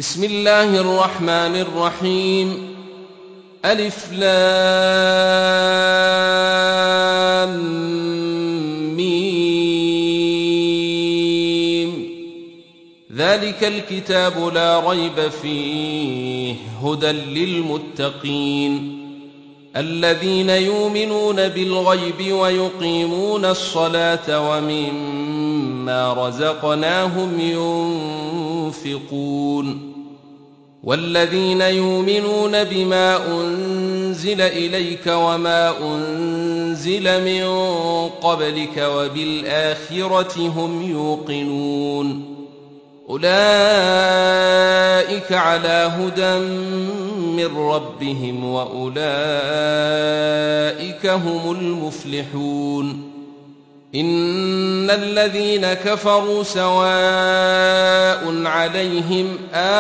بسم الله الرحمن الرحيم. ألف لام ميم. ذلك الكتاب لا ريب فيه هدى للمتقين الذين يؤمنون بالغيب ويقيمون الصلاة ومما رزقناهم ينفقون والذين يؤمنون بما أنزل إليك وما أنزل من قبلك وبالآخرة هم يوقنون أولئك على هدى من ربهم وأولئك هم المفلحون. إن الذين كفروا سواء عليهم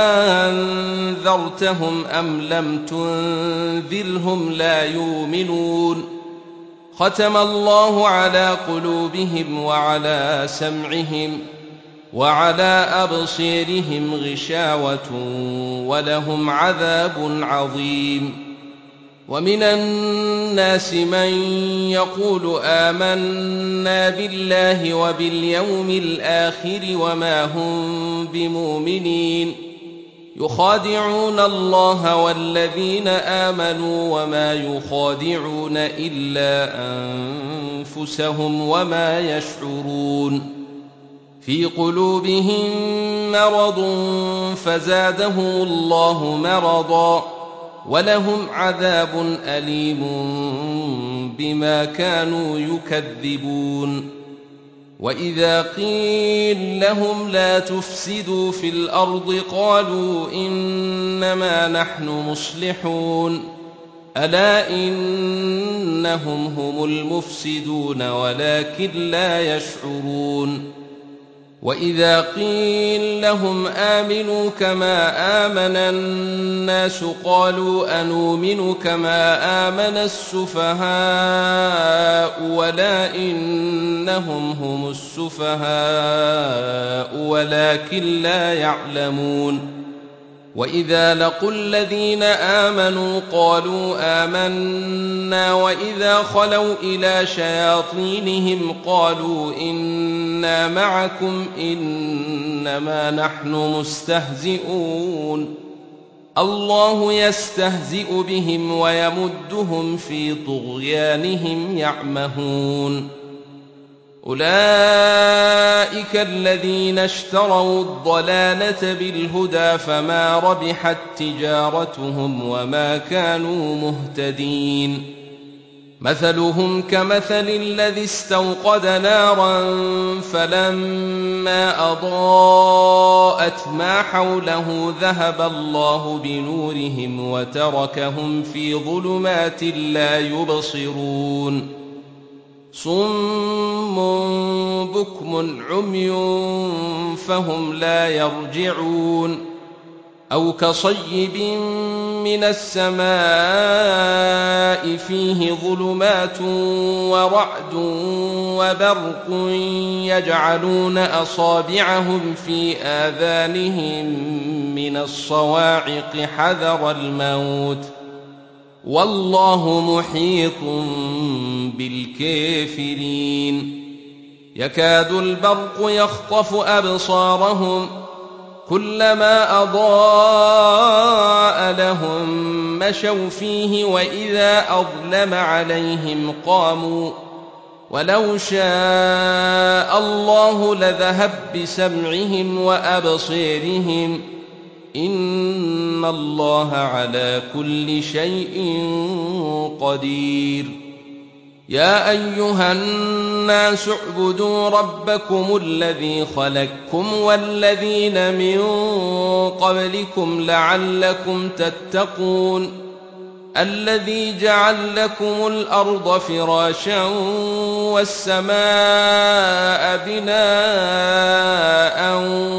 أنذرتهم أم لم تنذرهم لا يؤمنون ختم الله على قلوبهم وعلى سمعهم وعلى أبصيرهم غشاوة ولهم عذاب عظيم. ومن الناس من يقول آمنا بالله وباليوم الآخر وما هم بمؤمنين يخادعون الله والذين آمنوا وما يخادعون إلا أنفسهم وما يشعرون. في قلوبهم مرض فزادهم الله مرضا ولهم عذاب أليم بما كانوا يكذبون. وإذا قيل لهم لا تفسدوا في الأرض قالوا إنما نحن مصلحون ألا إنهم هم المفسدون ولكن لا يشعرون. وإذا قيل لهم آمنوا كما آمن الناس قالوا أنؤمن كما آمن السفهاء ولا إنهم هم السفهاء ولكن لا يعلمون. وإذا لقوا الذين آمنوا قالوا آمنا وإذا خلوا إلى شياطينهم قالوا إنا معكم إنما نحن مستهزئون الله يستهزئ بهم ويمدهم في طغيانهم يعمهون. أولئك الذين اشتروا الضلالة بالهدى فما ربحت تجارتهم وما كانوا مهتدين. مثلهم كمثل الذي استوقد نارا فلما أضاءت ما حوله ذهب الله بنورهم وتركهم في ظلمات لا يبصرون صم بكم عمي فهم لا يرجعون. أو كصيب من السماء فيه ظلمات ورعد وبرق يجعلون أصابعهم في آذانهم من الصواعق حذر الموت والله محيط بالكافرين. يكاد البرق يخطف أبصارهم كلما أضاء لهم مشوا فيه وإذا أظلم عليهم قاموا ولو شاء الله لذهب بسمعهم وأبصيرهم إن الله على كل شيء قدير. يا أيها الناس اعبدوا ربكم الذي خلقكم والذين من قبلكم لعلكم تتقون الذي جعل لكم الأرض فراشا والسماء بناء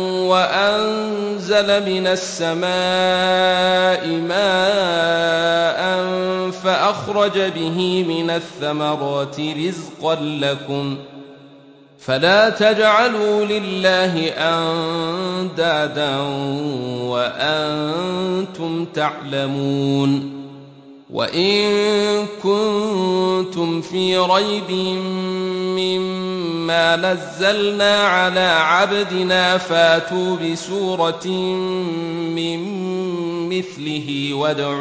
وأنزل من السماء ماء فأخرج به من الثمرات رزقا لكم فلا تجعلوا لله أندادا تعلمون وإن كنتم في ريب مما نزلنا على عبدنا فاتوا بسورة من مثله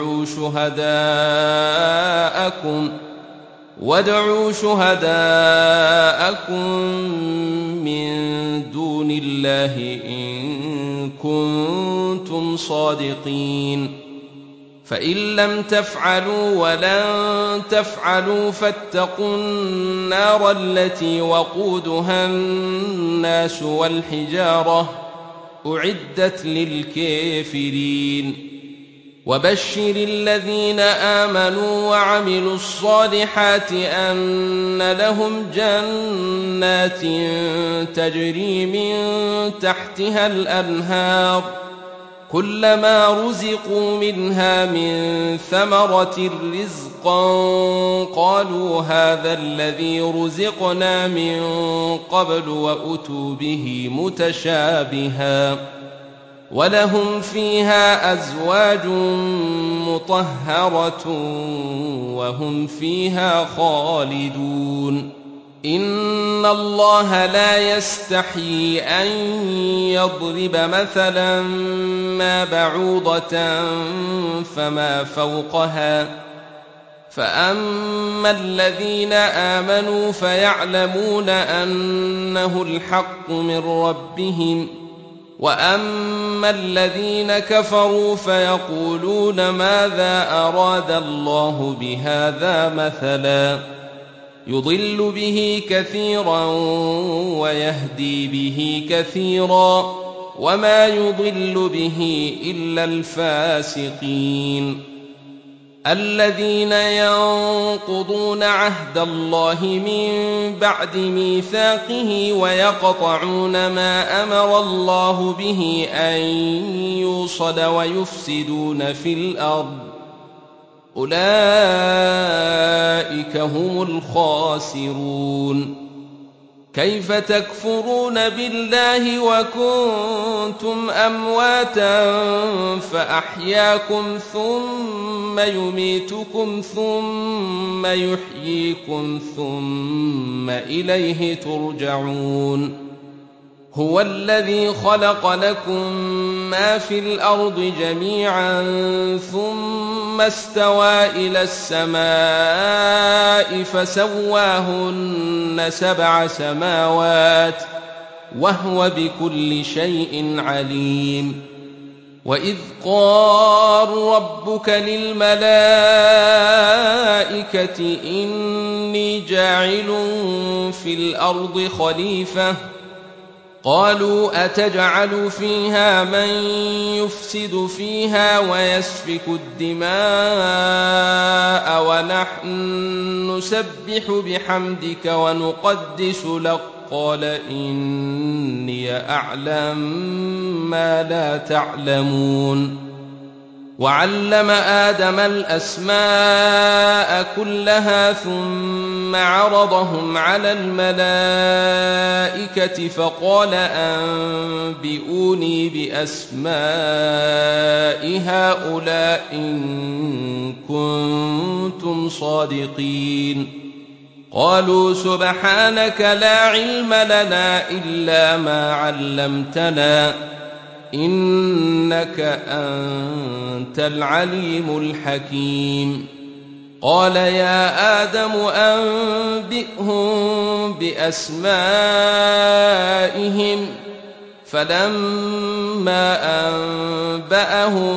وادعوا شهداءكم من دون الله إن كنتم صادقين فإن لم تفعلوا ولن تفعلوا فاتقوا النار التي وقودها الناس والحجارة أعدت للكافرين وبشر الذين آمنوا وعملوا الصالحات أن لهم جنات تجري من تحتها الأنهار كلما رزقوا منها من ثمرة رزقا قالوا هذا الذي رزقنا من قبل وأتوا به متشابها ولهم فيها أزواج مطهرة وهم فيها خالدون إن الله لا يستحيي أن يضرب مثلا ما بعوضة فما فوقها فأما الذين آمنوا فيعلمون أنه الحق من ربهم وأما الذين كفروا فيقولون ماذا أراد الله بهذا مثلا يضل به كثيرا ويهدي به كثيرا وما يضل به إلا الفاسقين الذين ينقضون عهد الله من بعد ميثاقه ويقطعون ما أمر الله به أن يوصل ويفسدون في الأرض أولئك هم الخاسرون كيف تكفرون بالله وكنتم أمواتا فأحياكم ثم يميتكم ثم يحييكم ثم إليه ترجعون هو الذي خلق لكم ما في الأرض جميعا ثم استوى إلى السماء فسواهن 7 سماوات وهو بكل شيء عليم وإذ قال ربك للملائكة إني جاعل في الأرض خليفة قالوا أتجعل فيها من يفسد فيها ويسفك الدماء ونحن نسبح بحمدك ونقدس لك قال إني أعلم ما لا تعلمون وعلم آدم الأسماء كلها ثم عرضهم على الملائكة فقال أنبئوني بأسماء هؤلاء إن كنتم صادقين قالوا سبحانك لا علم لنا إلا ما علمتنا إنك أنت العليم الحكيم قال يا آدم أنبئهم بأسمائهم فلما أنبأهم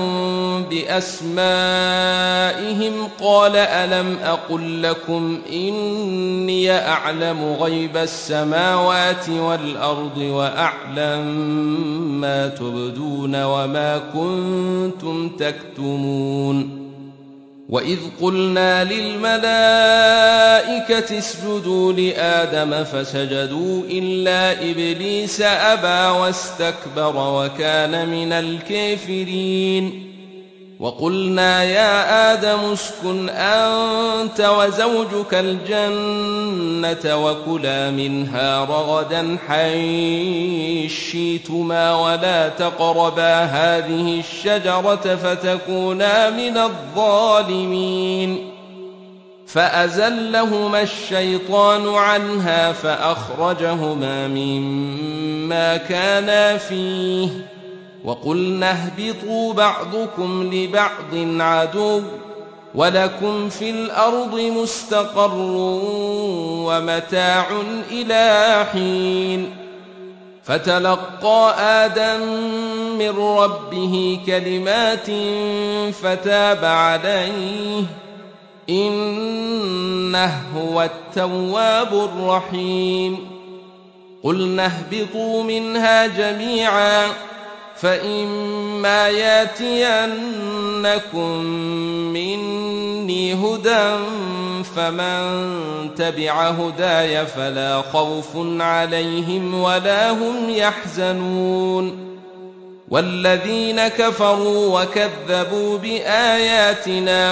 بأسمائهم قال ألم أقل لكم إني أعلم غيب السماوات والأرض وأعلم ما تبدون وما كنتم تكتمون وإذ قلنا للملائكة اسجدوا لآدم فسجدوا إلا إبليس أبى واستكبر وكان من الكافرين وقلنا يا آدم اسكن أنت وزوجك الجنة وكلا منها رغدا حيث شئتما ولا تقربا هذه الشجرة فتكونا من الظالمين فأزلهما الشيطان عنها فأخرجهما مما كانا فيه وقلنا اهبطوا بعضكم لبعض عدو ولكم في الأرض مستقر ومتاع إلى حين فتلقى آدم من ربه كلمات فتاب عليه إنه هو التواب الرحيم قلنا اهبطوا منها جميعا فإما ياتينكم مني هدى فمن تبع هداي فلا خوف عليهم ولا هم يحزنون والذين كفروا وكذبوا بآياتنا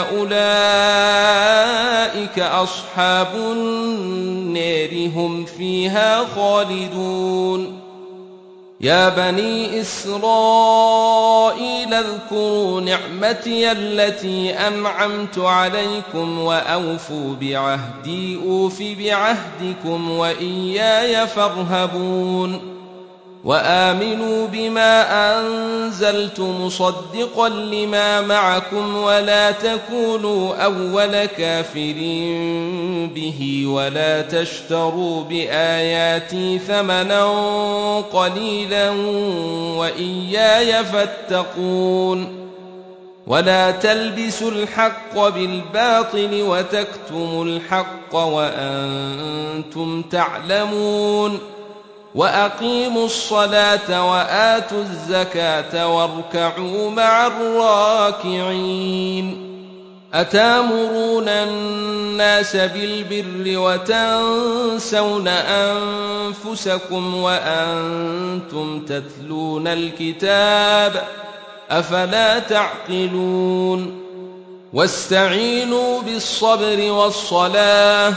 أولئك أصحاب النار هم فيها خالدون يا بني إسرائيل اذكروا نعمتي التي أنعمت عليكم وأوفوا بعهدي أوف بعهدكم وإياي فارهبون وآمنوا بما أنزلت مصدقا لما معكم ولا تكونوا أول كافر به ولا تشتروا بآياتي ثمنا قليلا وإياي فاتقون ولا تلبسوا الحق بالباطل وتكتموا الحق وأنتم تعلمون وأقيموا الصلاة وآتوا الزكاة واركعوا مع الراكعين أتامرون الناس بالبر وتنسون أنفسكم وأنتم تتلون الكتاب أفلا تعقلون واستعينوا بالصبر والصلاة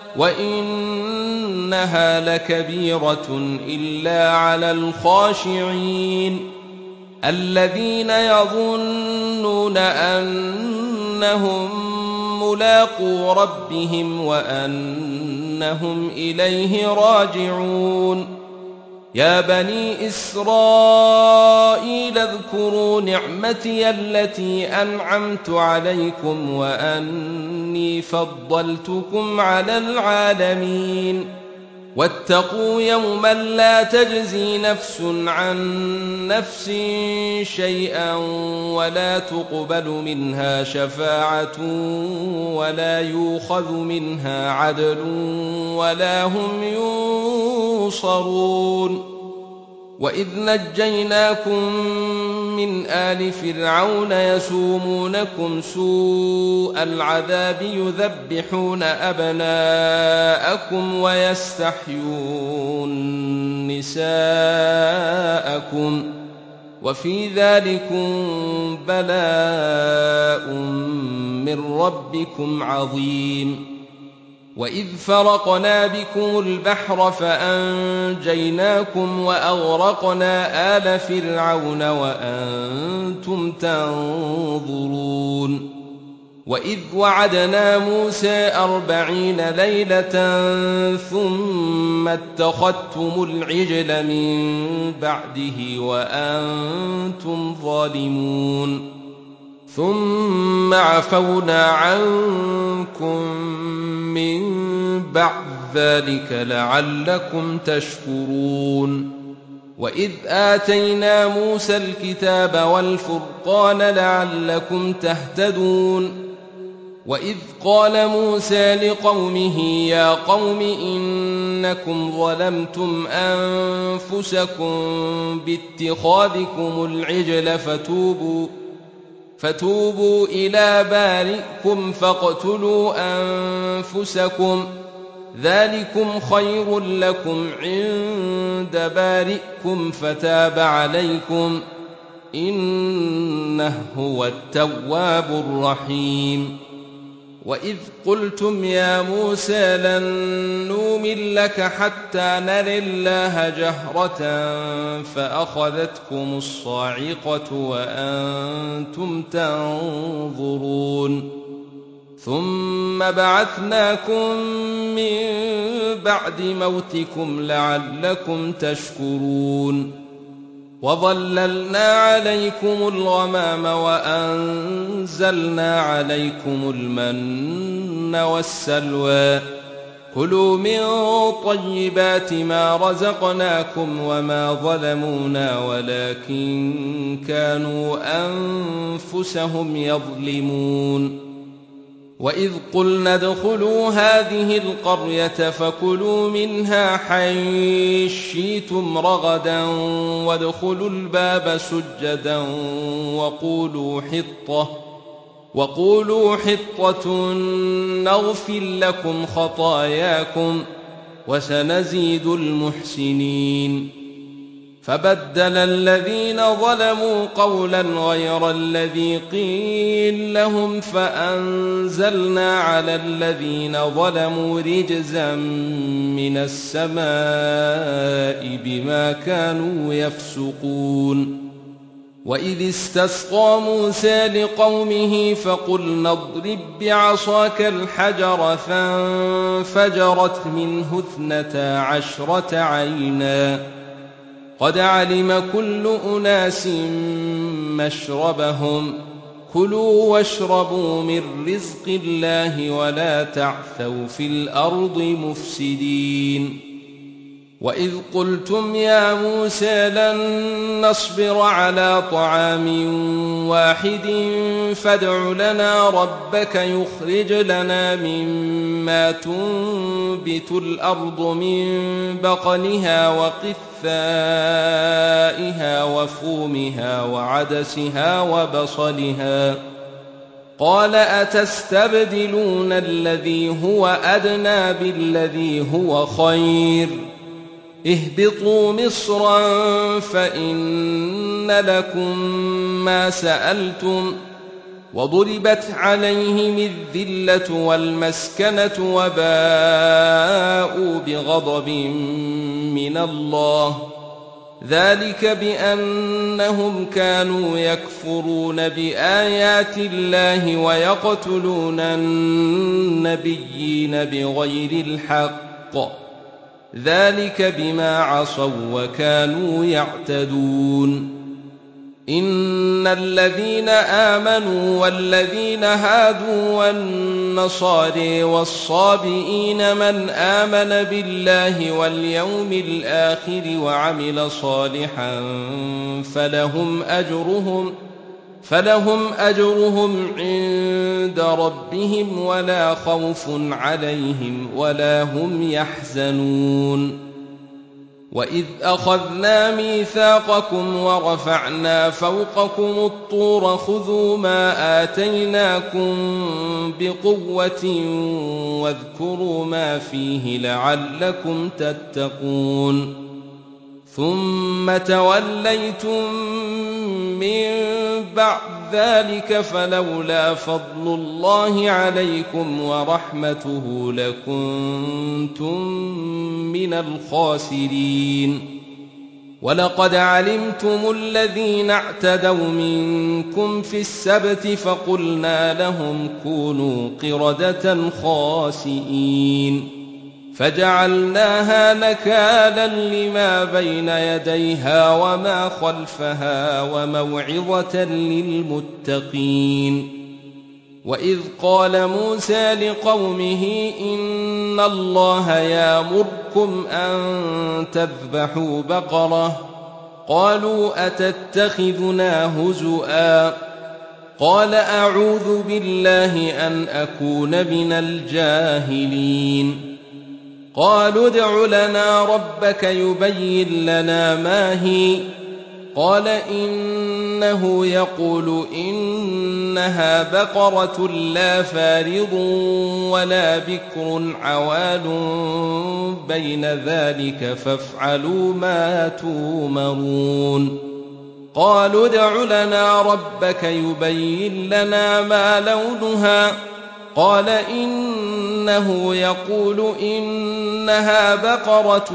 وإنها لكبيرة إلا على الخاشعين الذين يظنون أنهم ملاقو ربهم وأنهم إليه راجعون يا بني إسرائيل اذكروا نعمتي التي أنعمت عليكم وأني فضلتكم على العالمين واتقوا يوما لا تجزي نفس عن نفس شيئا ولا تقبل منها شفاعة ولا يؤخذ منها عدل ولا هم ينصرون وإذ نجيناكم من آل فرعون يسومونكم سوء العذاب يذبحون أبناءكم ويستحيون نساءكم وفي ذلكم بلاء من ربكم عظيم وإذ فرقنا بكم البحر فأنجيناكم وأغرقنا آل فرعون وأنتم تنظرون وإذ وعدنا موسى 40 ليلة ثم اتخذتم العجل من بعده وأنتم ظالمون ثم عفونا عنكم من بعد ذلك لعلكم تشكرون وإذ آتينا موسى الكتاب والفرقان لعلكم تهتدون وإذ قال موسى لقومه يا قوم إنكم ظلمتم أنفسكم باتخاذكم العجل فتوبوا إلى بارئكم فاقتلوا أنفسكم ذلكم خير لكم عند بارئكم فتاب عليكم إنه إنه هو التواب الرحيم وإذ قلتم يا موسى لن نؤمن لك حتى نري الله جهرة فأخذتكم الصاعقة وأنتم تنظرون ثم بعثناكم من بعد موتكم لعلكم تشكرون وظللنا عليكم الغمام وأنزلنا عليكم المن والسلوى كلوا من طيبات ما رزقناكم وما ظلمونا ولكن كانوا أنفسهم يظلمون وإذ قلنا ادخلوا هذه القرية فكلوا منها حيث شئتم رغدا وادخلوا الباب سجدا وقولوا حطة نغفر لكم خطاياكم وسنزيد المحسنين فبدل الذين ظلموا قولا غير الذي قيل لهم فأنزلنا على الذين ظلموا رجزا من السماء بما كانوا يفسقون وإذ استسقى موسى لقومه فقلنا اضرب بعصاك الحجر فانفجرت منه 12 عينا قد علم كل أناس مشربهم كلوا واشربوا من رزق الله ولا تعثوا في الأرض مفسدين وإذ قلتم يا موسى لن نصبر على طعام واحد فادع لنا ربك يخرج لنا مما تنبت الأرض من بقلها وقثائها وفومها وعدسها وبصلها قال أتستبدلون الذي هو أدنى بالذي هو خير اهبطوا مصرا فإن لكم ما سألتم وضربت عليهم الذلة والمسكنة وباءوا بغضب من الله ذلك بأنهم كانوا يكفرون بآيات الله ويقتلون النبيين بغير الحق ذلك بما عصوا وكانوا يعتدون إن الذين آمنوا والذين هادوا والنصارى والصابئين من آمن بالله واليوم الآخر وعمل صالحا فلهم أجرهم عند ربهم ولا خوف عليهم ولا هم يحزنون وإذ أخذنا ميثاقكم ورفعنا فوقكم الطور خذوا ما آتيناكم بقوة واذكروا ما فيه لعلكم تتقون ثم توليتم من بعد ذلك فلولا فضل الله عليكم ورحمته لكنتم من الخاسرين ولقد علمتم الذين اعتدوا منكم في السبت فقلنا لهم كونوا قردة خاسئين فجعلناها نكالا لما بين يديها وما خلفها وموعظة للمتقين وإذ قال موسى لقومه إن الله يأمركم أن تذبحوا بقرة قالوا أتتخذنا هزؤا قال أعوذ بالله أن أكون من الجاهلين قالوا ادع لنا ربك يبين لنا ما هي قال إنه يقول إنها بقرة لا فارض ولا بكر عوان بين ذلك فافعلوا ما تومرون قالوا ادع لنا ربك يبين لنا ما لونها قال إنه يقول إنها بقرة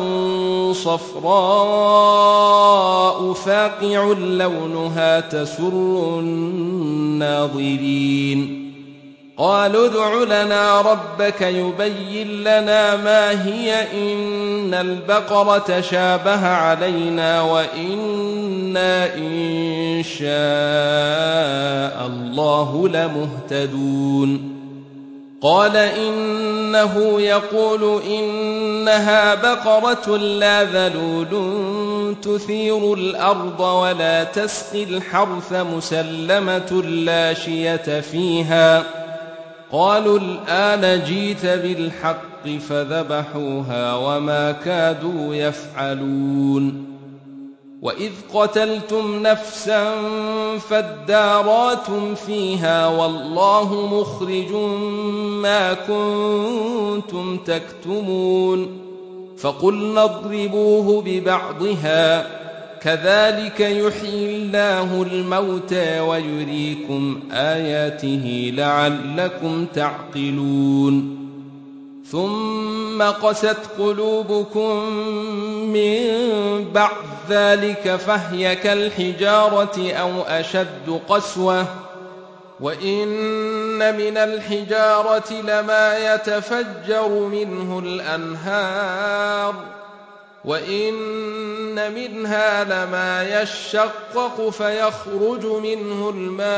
صفراء فاقع لونها تسر الناظرين قالوا ادع لنا ربك يبين لنا ما هي إن البقرة شابه علينا وإنا إن شاء الله لمهتدون قال إنه يقول إنها بقرة لا ذلول تثير الأرض ولا تسقي الحرث مسلمة لا شية فيها قالوا الآن جئت بالحق فذبحوها وما كادوا يفعلون وإذ قتلتم نفسا فادارأتم فيها والله مخرج ما كنتم تكتمون فقلنا اضربوه ببعضها كذلك يحيي الله الموتى ويريكم آياته لعلكم تعقلون ثم قست قلوبكم من بعد ذلك فهي كالحجارة أو أشد قسوة وإن من الحجارة لما يتفجر منه الأنهار وإن منها لما يشقق فيخرج منه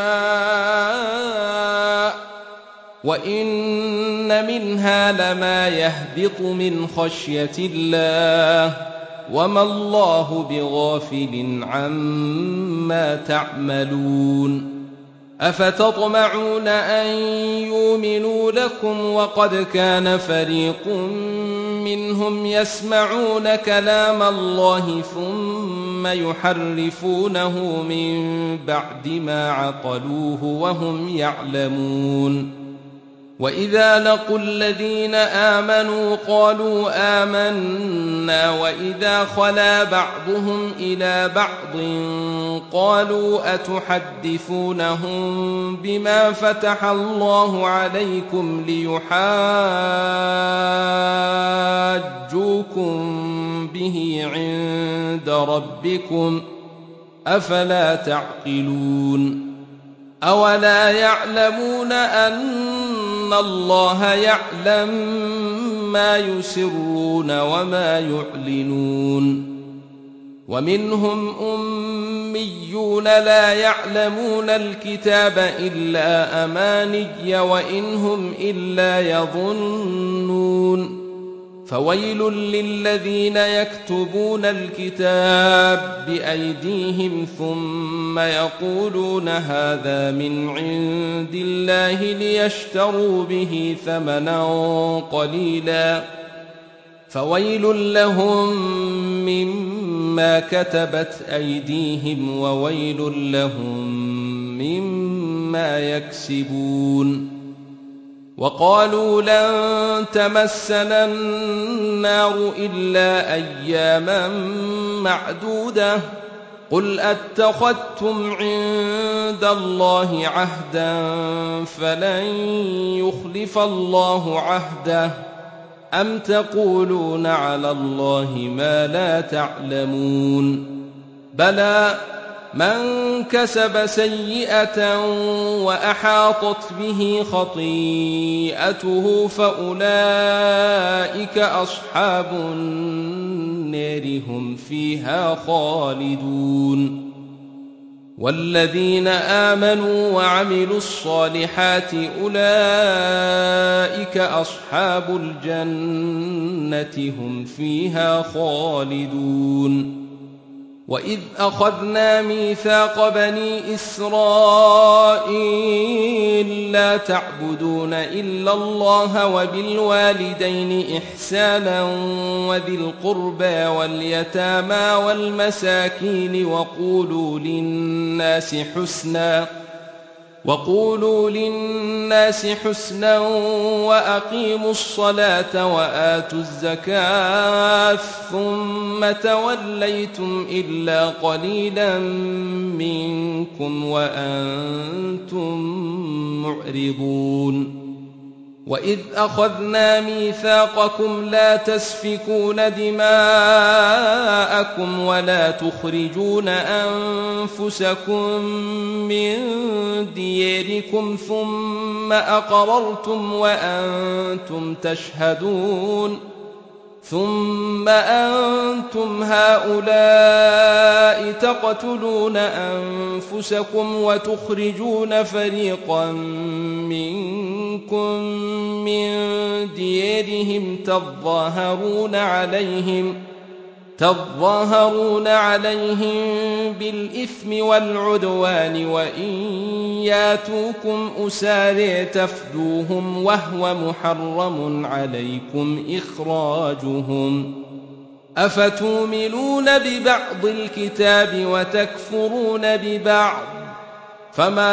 الماء وإن منها لما يهبط من خشية الله وما الله بغافل عما تعملون أفتطمعون أن يؤمنوا لكم وقد كان فريق منهم يسمعون كلام الله ثم يحرفونه من بعد ما عقلوه وهم يعلمون وإذا لقوا الذين آمنوا قالوا آمنا وإذا خلا بعضهم إلى بعض قالوا أتحدثونهم بما فتح الله عليكم ليحاجوكم به عند ربكم أفلا تعقلون أولا يعلمون أن الله يعلم ما يسرون وما يعلنون ومنهم أميون لا يعلمون الكتاب إلا أماني وإن هم إلا يظنون فويل للذين يكتبون الكتاب بأيديهم ثم يقولون هذا من عند الله ليشتروا به ثمنا قليلا فويل لهم مما كتبت أيديهم وويل لهم مما يكسبون وقالوا لن تمسنا النار إلا أياما معدودة قل أتخذتم عند الله عهدا فلن يخلف الله عهده أم تقولون على الله ما لا تعلمون بلى من كسب سيئة وأحاطت به خطيئته فأولئك أصحاب النار هم فيها خالدون والذين آمنوا وعملوا الصالحات أولئك أصحاب الجنة هم فيها خالدون وإذ أخذنا ميثاق بني إسرائيل لا تعبدون إلا الله وبالوالدين إحسانا وذي القربى واليتامى والمساكين وقولوا للناس حسنا وقولوا للناس حسنا وأقيموا الصلاة وآتوا الزكاة ثم توليتم إلا قليلا منكم وأنتم معرضون وإذ أخذنا ميثاقكم لا تسفكون دماءكم ولا تخرجون أنفسكم من دياركم ثم أقررتم وأنتم تشهدون ثم أنتم هؤلاء تقتلون أنفسكم وتخرجون فريقا منكم من ديارهم تظاهرون عليهم بالإثم والعدوان وإن ياتوكم أسارى تفدوهم وهو محرم عليكم إخراجهم أفتؤمنون ببعض الكتاب وتكفرون ببعض فما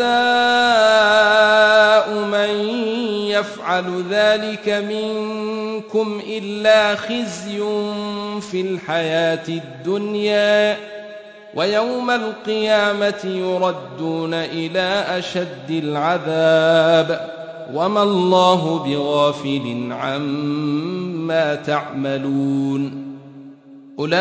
جزاء من يفعل ذلك منكم إلا خزي في الحياة الدنيا ويوم القيامة يردون إلى أشد العذاب وما الله بغافل عما تعملون أولئك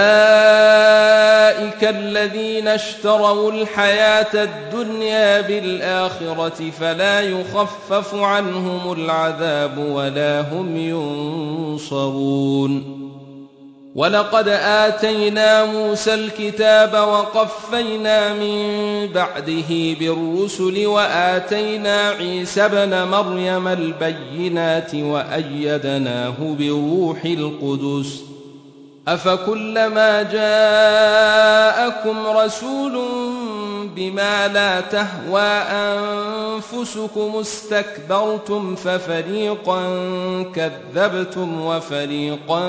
الذين اشتروا الحياة الدنيا بالآخرة فلا يخفف عنهم العذاب ولا هم ينصرون ولقد آتينا موسى الكتاب وقفينا من بعده بالرسل وآتينا عيسى ابن مريم البينات وأيدناه بروح القدس أفكلما جاءكم رسول بما لا تهوى أنفسكم استكبرتم ففريقا كذبتم وفريقا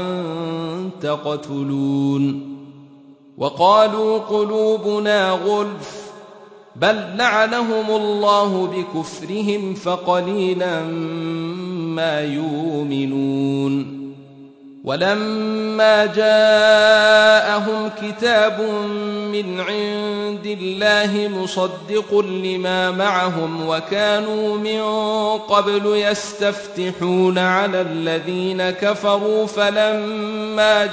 تقتلون وقالوا قلوبنا غلف بل لعنهم الله بكفرهم فقليلا ما يؤمنون ولما جاءهم كتاب من عند الله مصدق لما معهم وكانوا من قبل يستفتحون على الذين كفروا فلما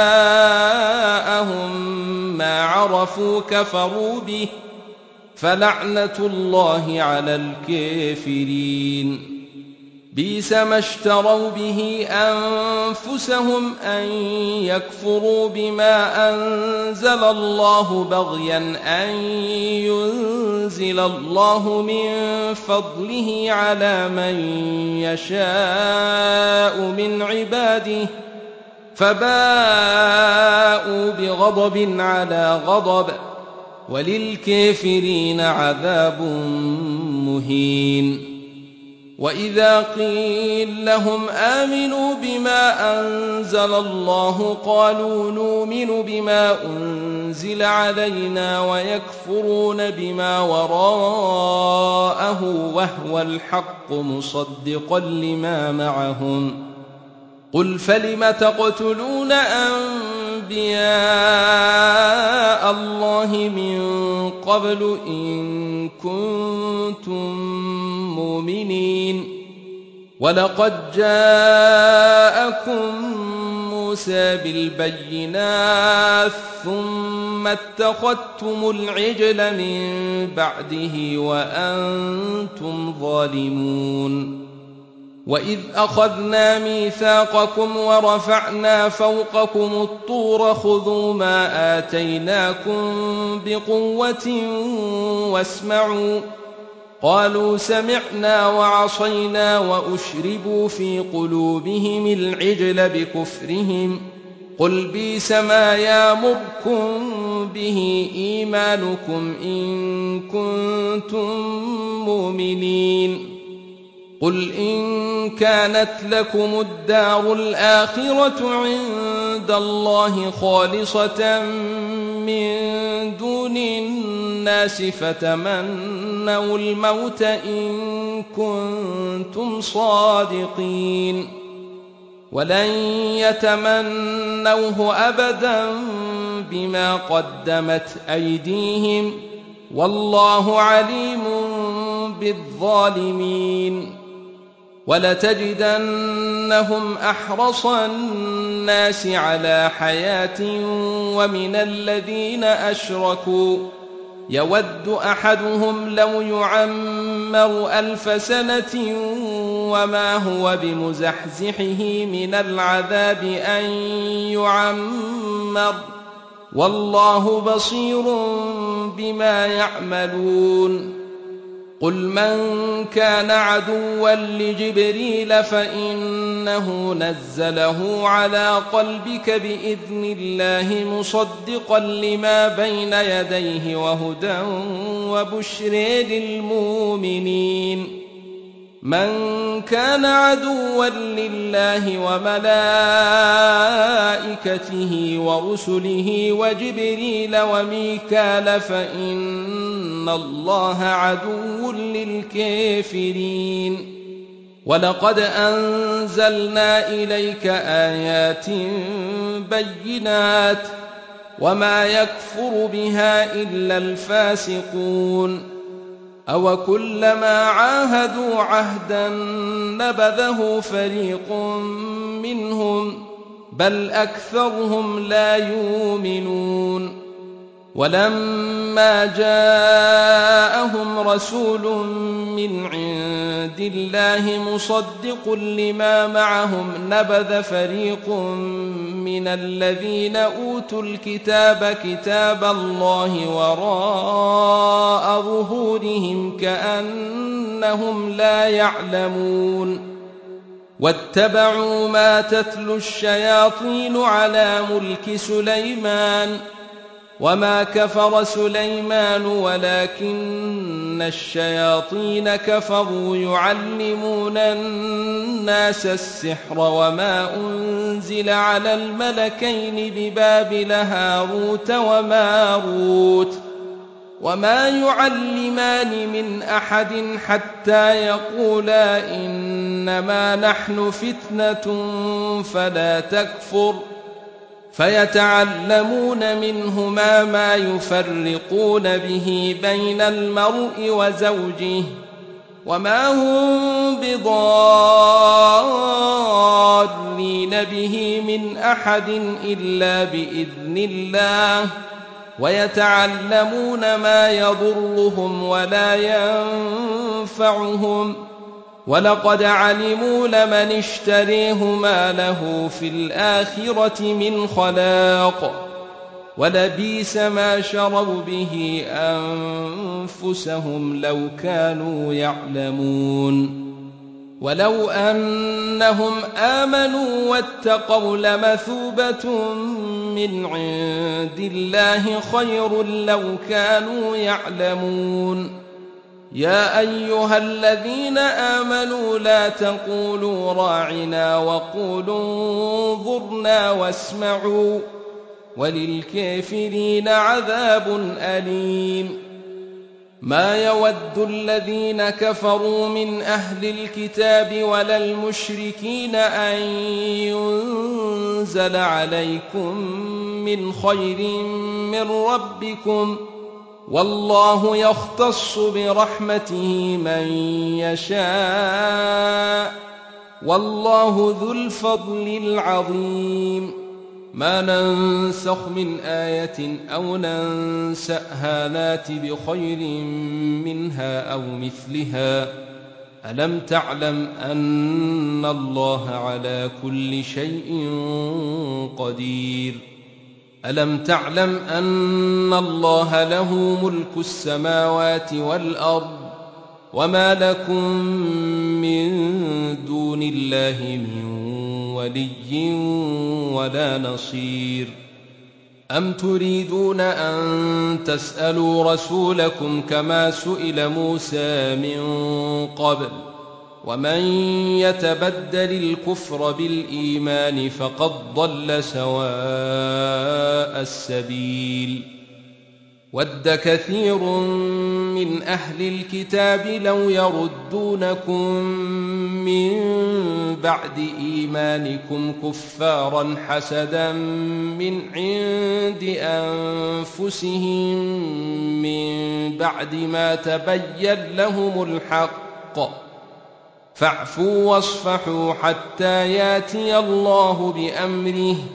جاءهم ما عرفوا كفروا به فلعنة الله على الكافرين بئس ما اشتروا به أنفسهم أن يكفروا بما أنزل الله بغيا أن ينزل الله من فضله على من يشاء من عباده فباءوا بغضب على غضب وللكافرين عذاب مهين وإذا قيل لهم آمنوا بما أنزل الله قالوا نؤمن بما أنزل علينا ويكفرون بما وراءه وهو الحق مصدقا لما معهم قل فلم تقتلون أنبياء الله من قبل إن كنتم مؤمنين ولقد جاءكم موسى بالبينات ثم اتخذتم العجل من بعده وأنتم ظالمون وإذ أخذنا ميثاقكم ورفعنا فوقكم الطور خذوا ما آتيناكم بقوة واسمعوا قالوا سمعنا وعصينا وأشربوا في قلوبهم العجل بكفرهم قل بئس ما يأمركم به إيمانكم إن كنتم مؤمنين قل إن كانت لكم الدار الآخرة عند الله خالصة من دون الناس فتمنوا الموت إن كنتم صادقين ولن يتمنوه أبدا بما قدمت أيديهم والله عليم بالظالمين ولتجدنهم أحرص الناس على حياة ومن الذين أشركوا يود أحدهم لو يعمر 1000 سنة وما هو بمزحزحه من العذاب أن يعمر والله بصير بما يعملون قل من كان عدوا لجبريل فإنه نزله على قلبك بإذن الله مصدقا لما بين يديه وهدى وبشر للمؤمنين من كان عدوا لله وملائكته ورسله وجبريل وميكال فإن الله عدو للكافرين ولقد أنزلنا إليك آيات بينات وما يكفر بها إلا الفاسقون أوكلما عاهدوا عهدا نبذه فريق منهم بل أكثرهم لا يؤمنون ولما جاءهم رسول من عند الله مصدق لما معهم نبذ فريق من الذين أوتوا الكتاب كتاب الله وراء ظهورهم كأنهم لا يعلمون واتبعوا ما تتلو الشياطين على ملك سليمان وما كفر سليمان ولكن الشياطين كفروا يعلمون الناس السحر وما أنزل على الملكين ببابل هاروت وماروت وما يعلمان من أحد حتى يقولا إنما نحن فتنة فلا تكفر فيتعلمون منهما ما يفرقون به بين المرء وزوجه وما هم بضارين به من أحد إلا بإذن الله ويتعلمون ما يضرهم ولا ينفعهم ولقد علموا لمن اشتريه ما له في الآخرة من خلاق ولبئس ما شروا به أنفسهم لو كانوا يعلمون ولو أنهم آمنوا واتقوا لمثوبة من عند الله خير لو كانوا يعلمون يا أيها الذين آمنوا لا تقولوا راعنا وقولوا انظرنا واسمعوا وللكافرين عذاب أليم ما يود الذين كفروا من أهل الكتاب ولا المشركين أن ينزل عليكم من خير من ربكم والله يختص برحمته من يشاء والله ذو الفضل العظيم ما ننسخ من آية أو ننسأها نات بخير منها أو مثلها ألم تعلم أن الله على كل شيء قدير ألم تعلم أن الله له ملك السماوات والأرض وما لكم من دون الله من ولي ولا نصير أم تريدون أن تسألوا رسولكم كما سئل موسى من قبل ومن يتبدل الكفر بالإيمان فقد ضل سواء السبيل وَدَّ كَثِيرٌ مِّنْ أَهْلِ الْكِتَابِ لَوْ يَرُدُّونَكُم مِّن بَعْدِ إِيمَانِكُمْ كُفَّارًا حَسَدًا مِّنْ عِندِ أَنفُسِهِم مِّن بَعْدِ مَا تَبَيَّنَ لَهُمُ الْحَقُّ فَاعْفُوا وَاصْفَحُوا حَتَّىٰ يَأْتِيَ اللَّهُ بِأَمْرِهِ ۗ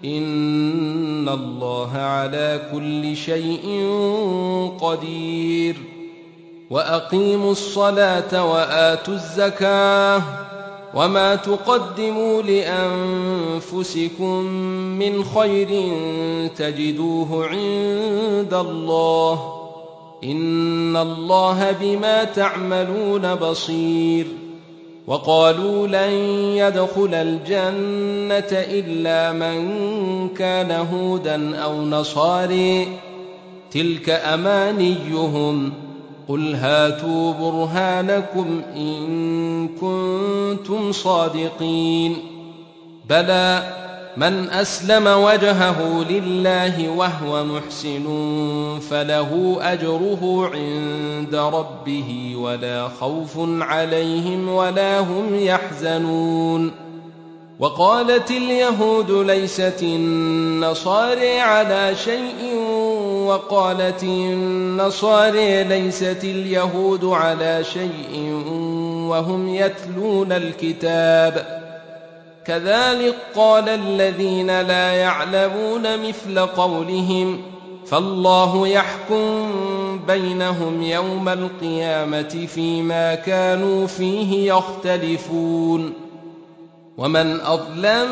إِنَّ اللَّهَ عَلَىٰ كُلِّ شَيْءٍ قَدِيرٌ وَأَقِيمُوا الصَّلَاةَ وَآتُوا الزَّكَاةَ وَمَا تُقَدِّمُوا لِأَنفُسِكُم مِّنْ خَيْرٍ تَجِدُوهُ عِندَ اللَّهِ ۗ إِنَّ اللَّهَ بِمَا تَعْمَلُونَ بَصِيرٌ وَقَالُوا لَن يَدْخُلَ الْجَنَّةَ إِلَّا مَن كَانَ هُودًا أَوْ نَصَارَىٰ ۗ تِلْكَ أَمَانِيُّهُمْ ۖ قُلْ هَاتُوا بُرْهَانَكُمْ إِن كُنتُمْ صَادِقِينَ بَلَىٰ مَنْ أَسْلَمَ وَجْهَهُ لِلَّهِ وَهُوَ مُحْسِنٌ فَلَهُ أَجْرُهُ عِندَ رَبِّهِ وَلَا خَوْفٌ عَلَيْهِمْ وَلَا هُمْ يَحْزَنُونَ وَقَالَتِ الْيَهُودُ لَيْسَتِ النَّصَارَىٰ عَلَىٰ شَيْءٍ وَقَالَتِ النَّصَارَىٰ لَيْسَتِ الْيَهُودُ عَلَىٰ شَيْءٍ وَهُمْ يَتْلُونَ الْكِتَابَ كَذَٰلِكَ قَالَ الَّذِينَ لَا يَعْلَمُونَ مِثْلَ قَوْلِهِمْ فَاللَّهُ يَحْكُم بَيْنَهُمْ يَوْمَ الْقِيَامَةِ فِيمَا كَانُوا فِيهِ يَخْتَلِفُونَ وَمَنْ أَظْلَمُ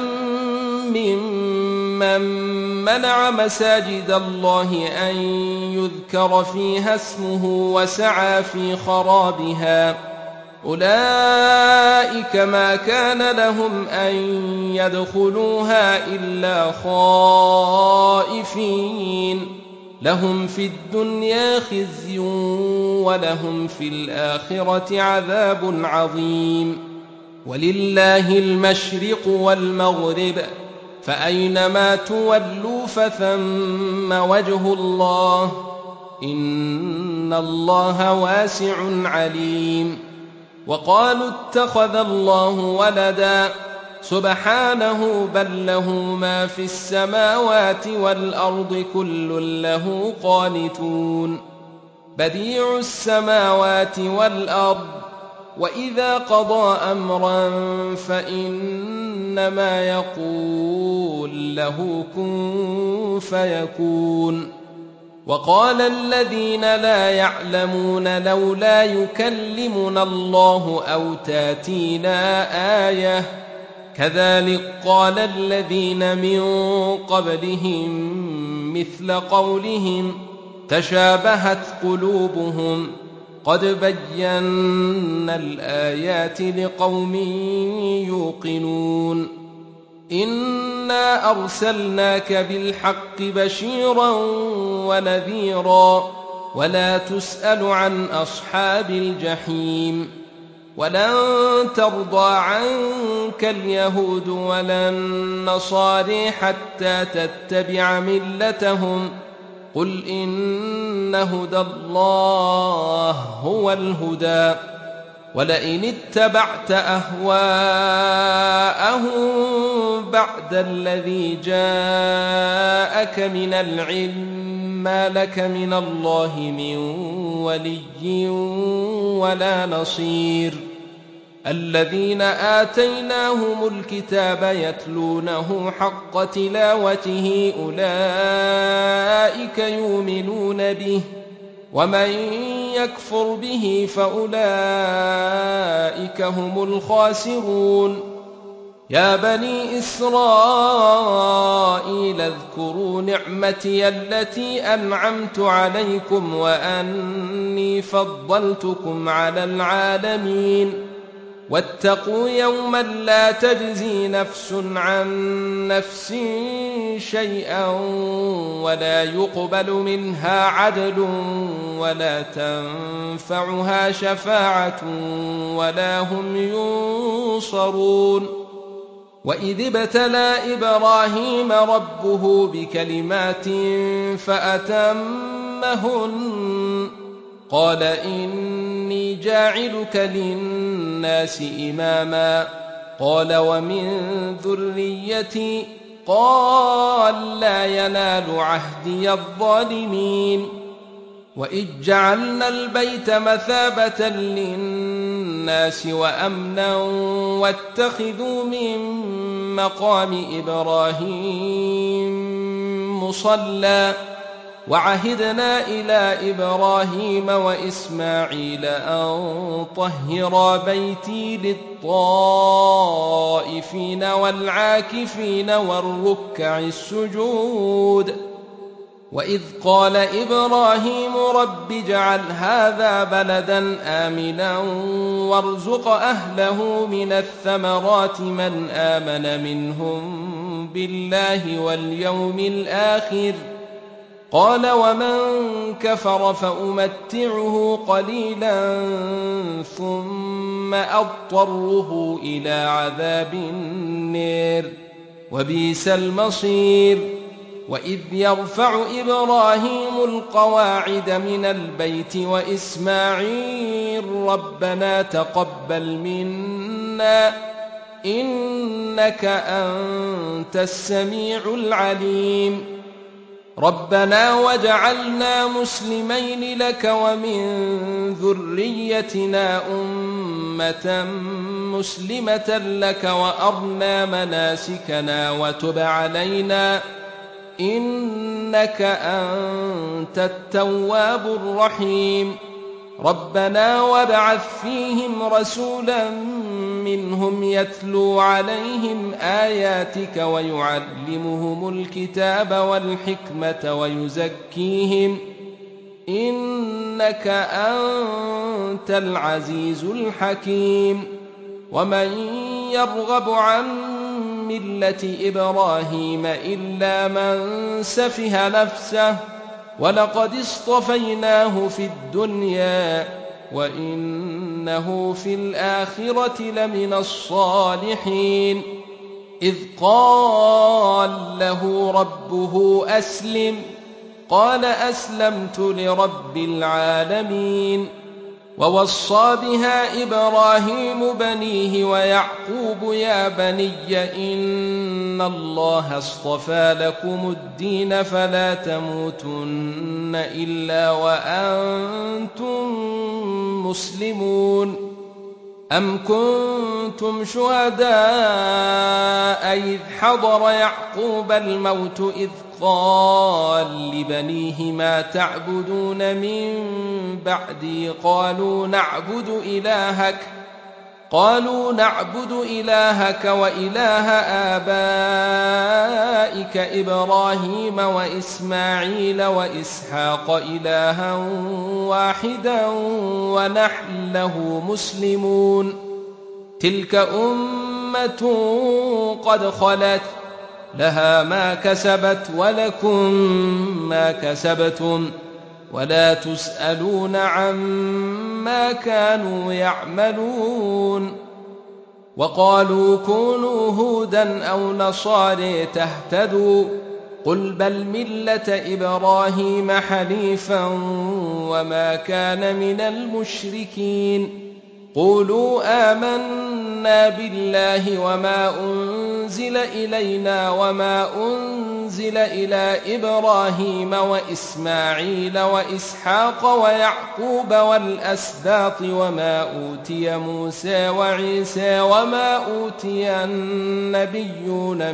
مِمَّن مَّنَعَ مَسَاجِدَ اللَّهِ أَن يُذْكَرَ فِيهَا اسْمُهُ وَسَعَىٰ فِي خَرَابِهَا ۚ أُولَٰئِكَ مَا كَانَ لَهُمْ أَن يَدْخُلُوهَا إِلَّا خَائِفِينَ لَهُمْ فِي الدُّنْيَا خِزْيٌ وَلَهُمْ فِي الْآخِرَةِ عَذَابٌ عَظِيمٌ وَلِلَّهِ الْمَشْرِقُ وَالْمَغْرِبُ ۚ فَأَيْنَمَا تُوَلُّوا فَثَمَّ وَجْهُ اللَّهِ ۚ إِنَّ اللَّهَ وَاسِعٌ عَلِيمٌ وَقَالُوا اتَّخَذَ اللَّهُ وَلَدًا سُبْحَانَهُ بَل لَّهُ مَا فِي السَّمَاوَاتِ وَالْأَرْضِ كُلٌّ لَّهُ قَانِتُونَ بَدِيعُ السَّمَاوَاتِ وَالْأَرْضِ وَإِذَا قَضَىٰ أَمْرًا فَإِنَّمَا يَقُولُ لَهُ كُن فَيَكُونُ وَقَالَ الَّذِينَ لَا يَعْلَمُونَ لَوْلَا يُكَلِّمُنَا اللَّهُ أَوْ تَأْتِينَا آيَةٌ ۗ كَذَٰلِكَ قَالَ الَّذِينَ مِن قَبْلِهِم مِّثْلَ قَوْلِهِمْ تَشَابَهَتْ قُلُوبُهُمْ ۗ قَدْ بَيَّنَّا الْآيَاتِ لِقَوْمٍ يُوقِنُونَ إِنَّا أَرْسَلْنَاكَ بِالْحَقِّ بَشِيرًا وَنَذِيرًا وَلَا تُسْأَلُ عَنْ أَصْحَابِ الْجَحِيمِ وَلَن تَرْضَىٰ عَنكَ الْيَهُودُ وَلَا النَّصَارَىٰ حَتَّىٰ تَتَّبِعَ مِلَّتَهُمْ ۗ قُلْ إِنَّ هُدَى اللَّهِ هُوَ الْهُدَىٰ ۗ وَلَئِنِ اتَّبَعْتَ أَهْوَاءَهُم بَعْدَ الَّذِي جَاءَكَ مِنَ الْعِلْمِ مَا لَكَ مِنَ اللَّهِ مِن وَلِيٍّ وَلَا نَصِيرٍ الَّذِينَ آتَيْنَاهُمُ الْكِتَابَ يَتْلُونَهُ حَقَّ تِلَاوَتِهِ أُولَٰئِكَ يُؤْمِنُونَ بِهِ ۗ وَمَن يَكْفُرْ بِهِ فَأُولَٰئِكَ هُمُ الْخَاسِرُونَ يَا بَنِي إِسْرَائِيلَ اذْكُرُوا نِعْمَتِيَ الَّتِي أَنْعَمْتُ عَلَيْكُمْ وَأَنِّي فَضَّلْتُكُمْ عَلَى الْعَالَمِينَ وَاتَّقُوا يَوْمًا لَّا تَجْزِي نَفْسٌ عَن نَّفْسٍ شَيْئًا وَلَا يُقْبَلُ مِنْهَا عَدْلٌ وَلَا تَنفَعُهَا شَفَاعَةٌ وَلَا هُمْ يُنصَرُونَ وَإِذِ ابْتَلَىٰ إِبْرَاهِيمَ رَبُّهُ بِكَلِمَاتٍ فَأَتَمَّهُنَّ أمهن قال إني جاعلك للناس إماما قال ومن ذريتي قال لا ينال عهدي الظالمين وإذ جعلنا البيت مثابة للناس وأمنا واتخذوا من مقام إبراهيم مصلى وعهدنا إلى إبراهيم وإسماعيل أن طهرا بيتي للطائفين والعاكفين والركع السجود وإذ قال إبراهيم رب اجعل هذا بلدا آمنا وارزق أهله من الثمرات من آمن منهم بالله واليوم الآخر قال ومن كفر فأمتعه قليلا ثم أضطره إلى عذاب النار وبئس المصير وإذ يرفع إبراهيم القواعد من البيت وإسماعيل ربنا تقبل منا إنك أنت السميع العليم ربنا واجعلنا مسلمين لك ومن ذريتنا أمة مسلمة لك وأرنا مناسكنا وتب علينا إنك أنت التواب الرحيم ربنا وابعث فيهم رسولا منهم يتلو عليهم آياتك ويعلمهم الكتاب والحكمة ويزكيهم إنك أنت العزيز الحكيم ومن يرغب عن ملة إبراهيم إلا من سفه نفسه ولقد اصطفيناه في الدنيا وإنه في الآخرة لمن الصالحين إذ قال له ربه أسلم قال أسلمت لرب العالمين ووصى بها إبراهيم بنيه ويعقوب يا بني إن الله اصطفى لكم الدين فلا تموتن إلا وأنتم مسلمون أم كنتم شهداء إذ حضر يعقوب الموت إذ قال لبنيه ما تعبدون من بعدي قالوا نعبد إلهك وإله آبائك إبراهيم وإسماعيل وإسحاق إلها واحدا ونحن له مسلمون تلك أمة قد خلت لها ما كسبت ولكم ما كسبتم ولا تسألون عما كانوا يعملون وقالوا كونوا هودا أو نصارى تهتدوا قل بل ملة إبراهيم حنيفا وما كان من المشركين قولوا آمنا بالله وما أنزل إلينا وما أنزل إلى إبراهيم وإسماعيل وإسحاق ويعقوب والأسباط وما أوتي موسى وعيسى وما أوتي النبيون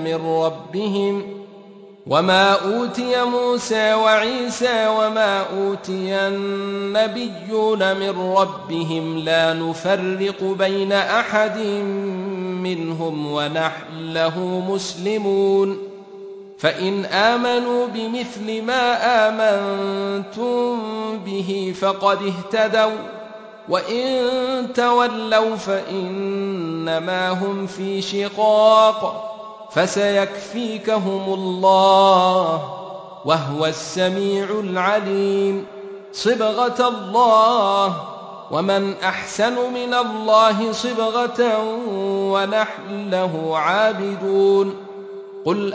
من ربهم لا نفرق بين أحد منهم ونحن له مسلمون فإن آمنوا بمثل ما آمنتم به فقد اهتدوا وإن تولوا فإنما هم في شقاق فسيكفيكهم الله وهو السميع العليم صبغة الله ومن أحسن من الله صبغة ونحن له عابدون قل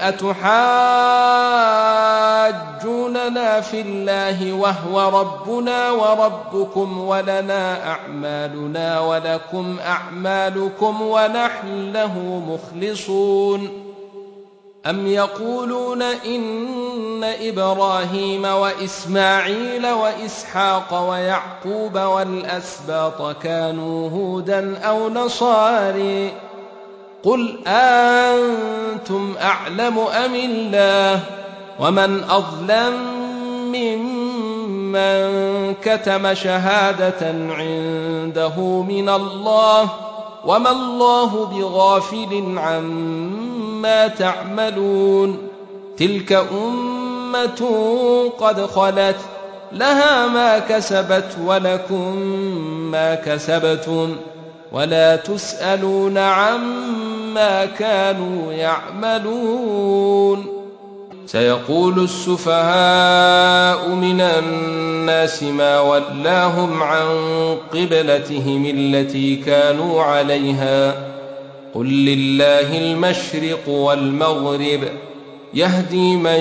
أتحاجوننا في الله وهو ربنا وربكم ولنا أعمالنا ولكم أعمالكم ونحن له مخلصون أم يقولون إن إبراهيم وإسماعيل وإسحاق ويعقوب والأسباط كانوا هودا أو نصاري قل أنتم أعلم أم الله ومن أظلم ممن كتم شهادة عنده من الله وما الله بغافل عما تعملون تلك أمة قد خلت لها ما كسبت ولكم ما كسبتم ولا تسألون عما كانوا يعملون سيقول السفهاء من الناس ما ولاهم عن قبلتهم التي كانوا عليها قل لله المشرق والمغرب يهدي من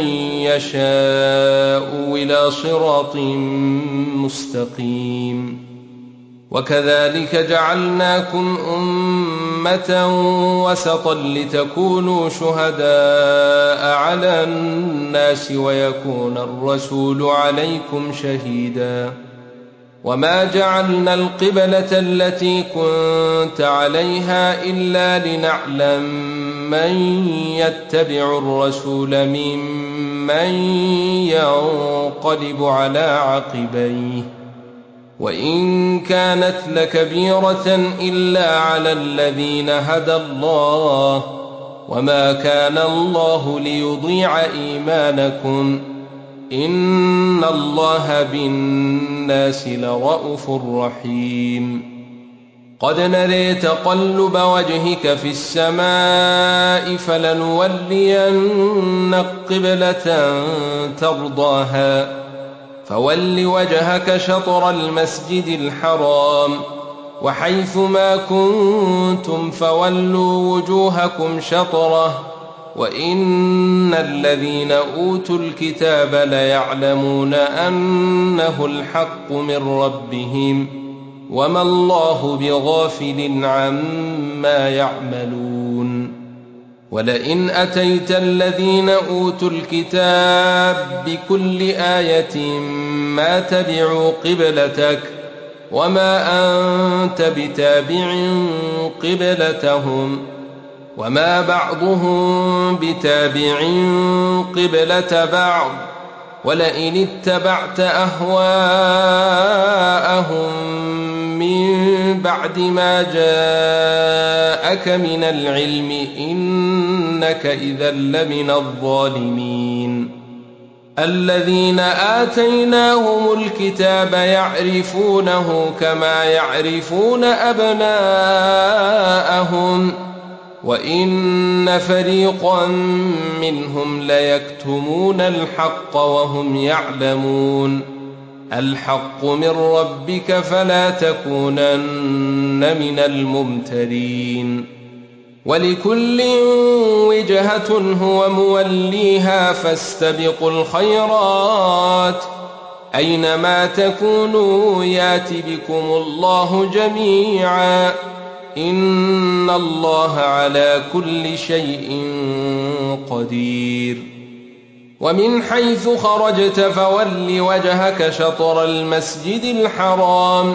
يشاء إلى صراط مستقيم وكذلك جعلناكم أمة وسطا لتكونوا شهداء على الناس ويكون الرسول عليكم شهيدا وما جعلنا القبلة التي كنت عليها إلا لنعلم من يتبع الرسول ممن ينقلب على عقبيه وإن كانت لكبيرة إلا على الذين هدى الله وما كان الله ليضيع إيمانكم إن الله بالناس لرءوف رحيم قد نري تقلب وجهك في السماء فلنولينك قبلة ترضاها فول وجهك شطر المسجد الحرام وحيث ما كنتم فولوا وجوهكم شطره وإن الذين أوتوا الكتاب ليعلمون أنه الحق من ربهم وما الله بغافل عما يعملون ولئن أتيت الذين أوتوا الكتاب بكل آية ما تبعوا قبلتك وما أنت بتابع قبلتهم وما بعضهم بتابع قبلة بعض ولئن اتبعت أهواءهم من بعد ما جاءك من العلم إنك إذا لمن الظالمين الذين آتيناهم الكتاب يعرفونه كما يعرفون أبناءهم وإن فريقا منهم ليكتمون الحق وهم يعلمون الحق من ربك فلا تكونن من الممترين ولكل وجهة هو موليها فاستبقوا الخيرات أينما تكونوا يات بكم الله جميعا إن الله على كل شيء قدير ومن حيث خرجت فول وجهك شطر المسجد الحرام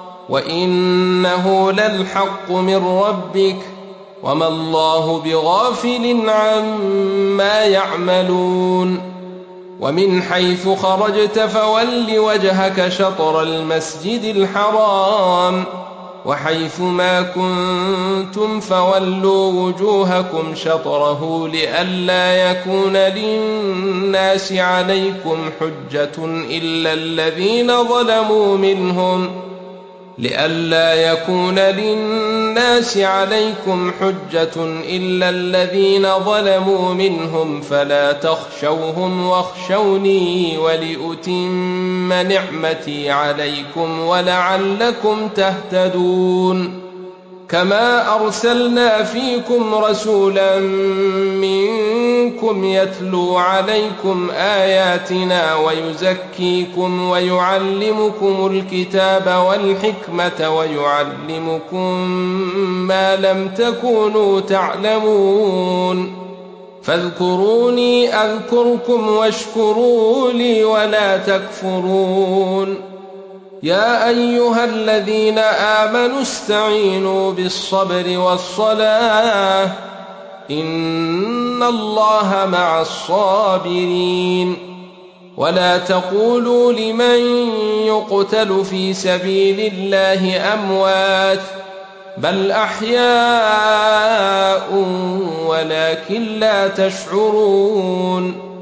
وإنه للحق من ربك وما الله بغافل عما يعملون ومن حيث خرجت فول وجهك شطر المسجد الحرام وحيث ما كنتم فولوا وجوهكم شطره لئلا يكون للناس عليكم حجة إلا الذين ظلموا منهم فلا تخشوهم واخشوني ولأتم نعمتي عليكم ولعلكم تهتدون كما أرسلنا فيكم رسولا منكم يتلو عليكم آياتنا ويزكيكم ويعلمكم الكتاب والحكمة ويعلمكم ما لم تكونوا تعلمون فاذكروني أذكركم واشكروا لي ولا تكفرون يا أيها الذين آمنوا استعينوا بالصبر والصلاة إن الله مع الصابرين ولا تقولوا لمن يقتل في سبيل الله أموات بل أحياء ولكن لا تشعرون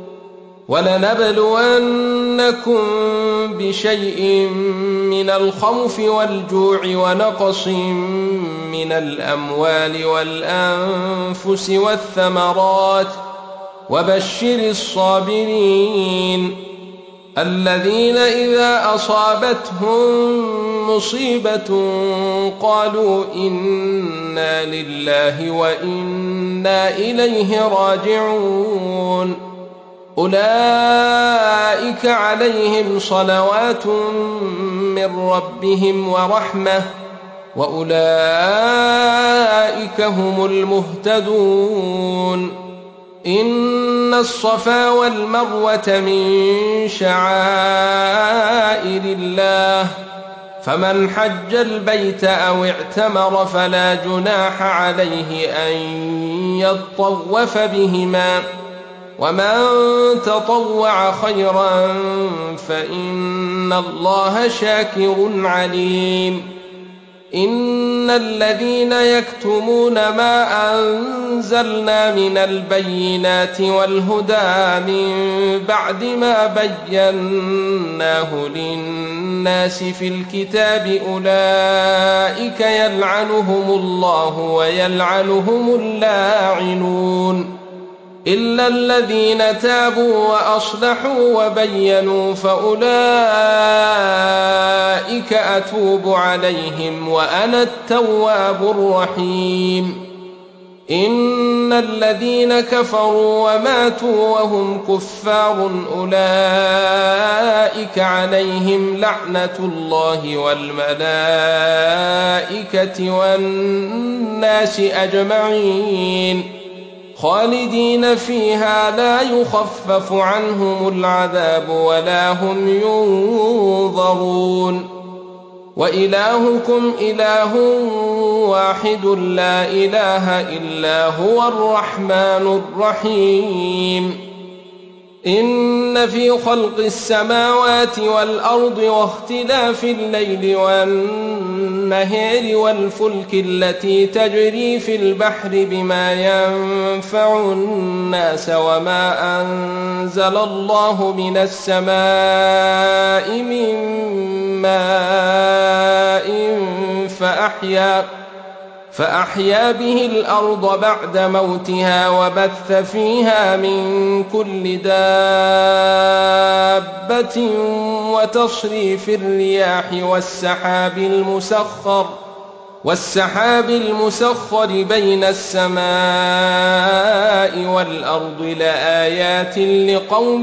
ولنبلونكم بشيء من الخوف والجوع ونقص من الأموال والأنفس والثمرات وبشر الصابرين الذين إذا أصابتهم مصيبة قالوا إنا لله وإنا إليه راجعون أولئك عليهم صلوات من ربهم ورحمة وأولئك هم المهتدون إن الصفا والمروة من شعائر الله فمن حج البيت أو اعتمر فلا جناح عليه أن يطوف بهما ومن تطوع خيرا فإن الله شاكر عليم إن الذين يكتمون ما أنزلنا من البينات والهدى من بعد ما بيناه للناس في الكتاب أولئك يلعنهم الله ويلعنهم اللاعنون إلا الذين تابوا وأصلحوا وبينوا فأولئك أتوب عليهم وأنا التواب الرحيم إن الذين كفروا وماتوا وهم كفار أولئك عليهم لعنة الله والملائكة والناس أجمعين خالدين فيها لا يخفف عنهم العذاب ولا هم ينظرون وإلهكم إله واحد لا إله إلا هو الرحمن الرحيم إن في خلق السماوات والأرض واختلاف الليل والنهار والفلك التي تجري في البحر بما ينفع الناس وما أنزل الله من السماء من ماء فأحيا به الأرض بعد موتها وبث فيها من كل دابة وتصريف الرياح والسحاب المسخر بين السماء والأرض لآيات لقوم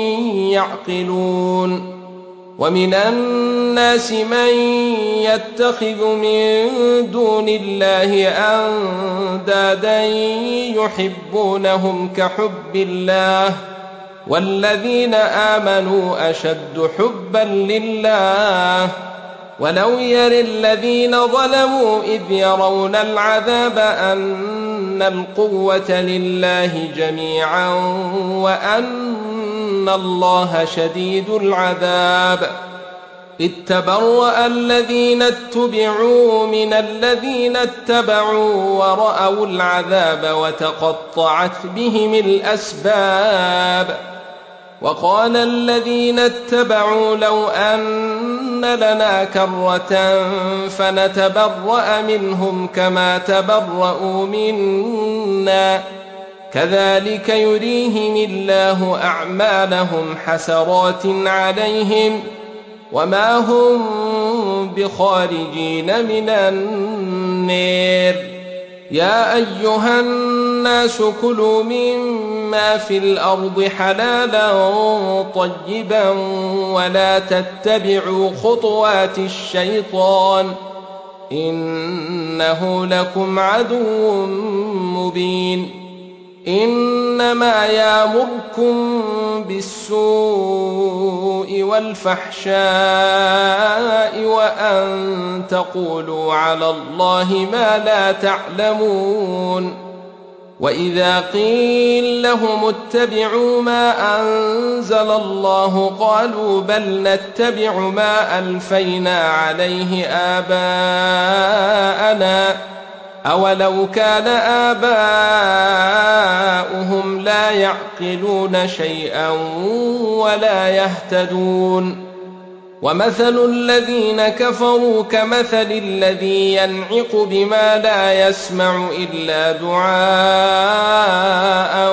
يعقلون ومن الناس من يتخذ من دون الله أندادا يحبونهم كحب الله والذين آمنوا أشد حبا لله ولو يرى الذين ظلموا إذ يرون العذاب أن القوة لله جميعا وأن الله شديد العذاب إذ تبرأ الذين اتبعوا من الذين اتبعوا ورأوا العذاب وتقطعت بهم الأسباب وقال الذين اتبعوا لو أن لنا كرة فنتبرأ منهم كما تبرأوا منا كذلك يريهم الله أعمالهم حسرات عليهم وما هم بخارجين من النار. يا أيها الناس كلوا مما في الأرض حلالا طيبا ولا تتبعوا خطوات الشيطان إنه لكم عدو مبين. إنما يأمركم بالسوء والفحشاء وأن تقولوا على الله ما لا تعلمون. وإذا قيل لهم اتبعوا ما أنزل الله قالوا بل نتبع ما ألفينا عليه آباءنا أولو كان آباؤهم لا يعقلون شيئا ولا يهتدون. ومثل الذين كفروا كمثل الذي ينعق بما لا يسمع إلا دعاء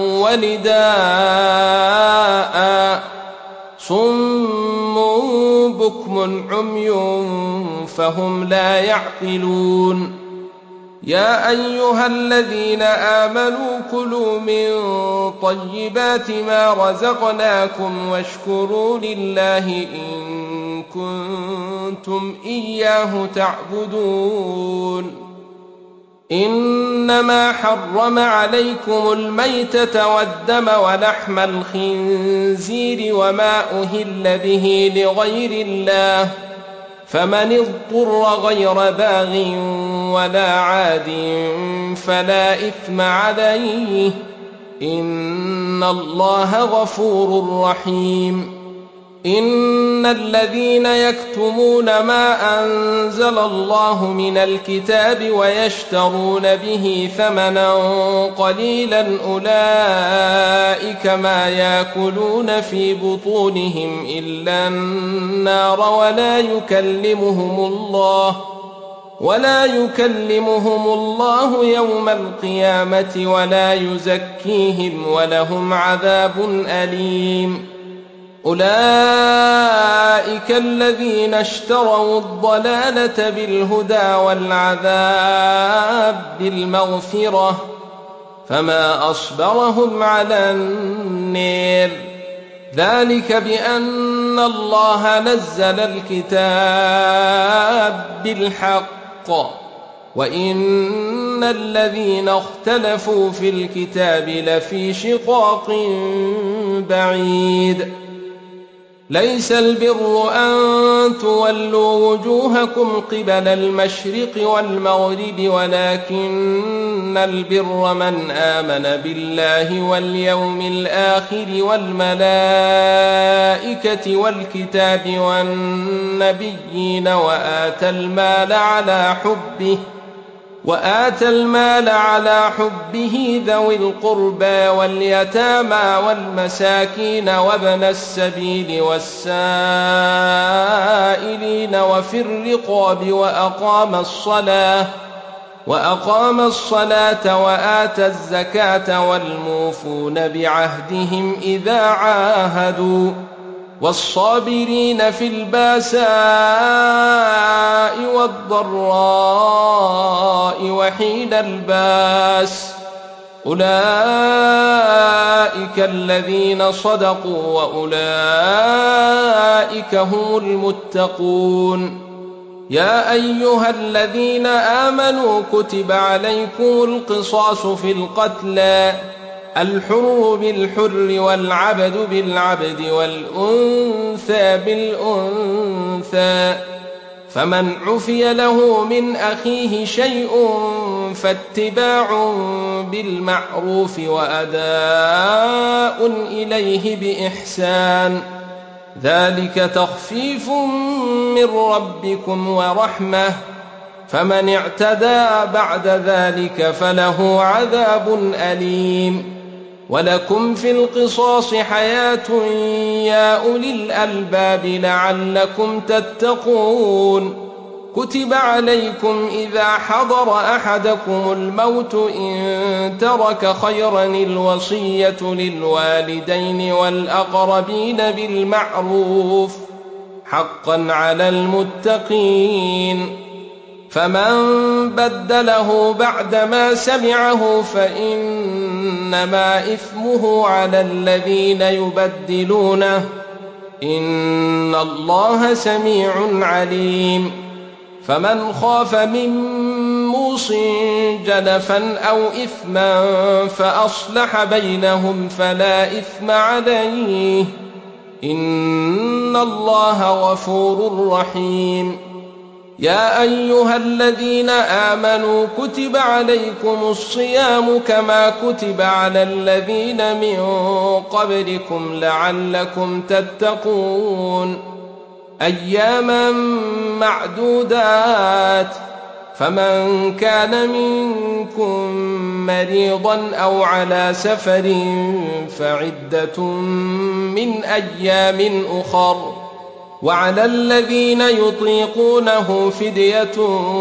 ونداء صم بكم عمي فهم لا يعقلون. يا أيها الذين آمنوا كلوا من طيبات ما رزقناكم واشكروا لله إن كنتم إياه تعبدون. إنما حرم عليكم الميتة والدم ولحم الخنزير وما أهل به لغير الله فمن اضطر غير باغ ولا عاد فلا إثم عليه إن الله غفور رحيم. إن الذين يكتمون ما أنزل الله من الكتاب ويشترون به ثمنا قليلا أولئك ما يأكلون في بطونهم إلا النار ولا يكلمهم الله يوم القيامة ولا يزكيهم ولهم عذاب أليم. أولئك الذين اشتروا الضلالة بالهدى والعذاب بالمغفرة فما أصبرهم على النار. ذلك بأن الله نزل الكتاب بالحق وإن الذين اختلفوا في الكتاب لفي شقاق بعيد. ليس البر أن تولوا وجوهكم قبل المشرق والمغرب ولكن البر من آمن بالله واليوم الآخر والملائكة والكتاب والنبيين وآتى المال على حبه ذوي القربى واليتامى والمساكين وابن السبيل والسائلين وفي الرقاب وأقام الصلاة وآتى الزكاة والموفون بعهدهم إذا عاهدوا والصابرين في الباساء والضراء وحين الباس أولئك الذين صدقوا وأولئك هم المتقون. يا أيها الذين آمنوا كتب عليكم القصاص في القتلى الحر بالحر والعبد بالعبد والأنثى بالأنثى فمن عفي له من أخيه شيء فاتباع بالمعروف وأداء إليه بإحسان ذلك تخفيف من ربكم ورحمة فمن اعتدى بعد ذلك فله عذاب أليم. ولكم في القصاص حياة يا أولي الألباب لعلكم تتقون. كتب عليكم إذا حضر أحدكم الموت إن ترك خيرا الوصية للوالدين والأقربين بالمعروف حقا على المتقين. فمن بدله بعدما سمعه فإنما إثمه على الذين يبدلونه، إن الله سميع عليم. فمن خاف من موص جنفا أو إثما فأصلح بينهم فلا إثم عليه، إن الله غفور رحيم. يا أيها الذين آمنوا كتب عليكم الصيام كما كتب على الذين من قبلكم لعلكم تتقون، أياما معدودات، فمن كان منكم مريضا أو على سفر فعدة من أيام أخر، وعلى الذين يطيقونه فدية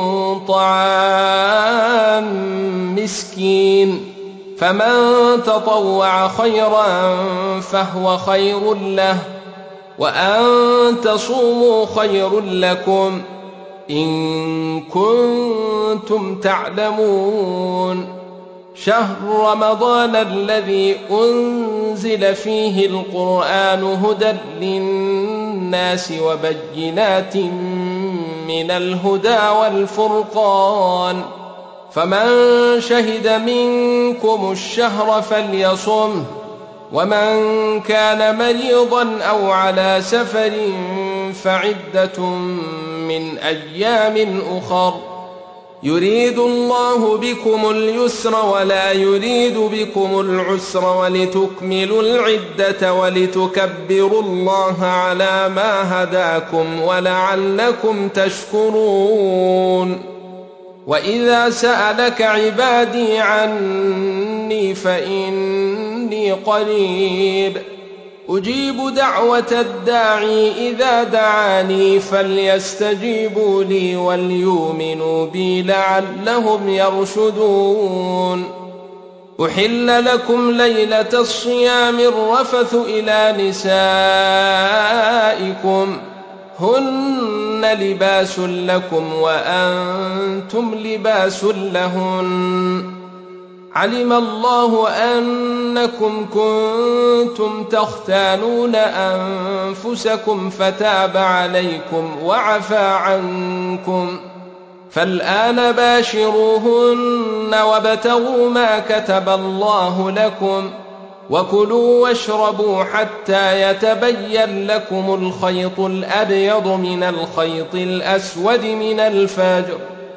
طعام مسكين، فمن تطوع خيرا فهو خير له، وأن تصوموا خير لكم إن كنتم تعلمون. شهر رمضان الذي أنزل فيه القرآن هدى للناس وبينات من الهدى والفرقان، فمن شهد منكم الشهر فليصمه، ومن كان مريضا أو على سفر فعدة من أيام أخر، يريد الله بكم اليسر ولا يريد بكم العسر ولتكملوا العدة ولتكبروا الله على ما هداكم ولعلكم تشكرون. وإذا سألك عبادي عني فإني قريب أجيب دعوة الداعي إذا دعاني فليستجيبوا لي وليؤمنوا بي لعلهم يرشدون. أحل لكم ليلة الصيام الرفث إلى نسائكم هن لباس لكم وأنتم لباس لهن، علم الله أنكم كنتم تختانون أنفسكم فتاب عليكم وعفى عنكم، فالآن باشروهن وابتغوا ما كتب الله لكم، وكلوا واشربوا حتى يتبين لكم الخيط الأبيض من الخيط الأسود من الفجر،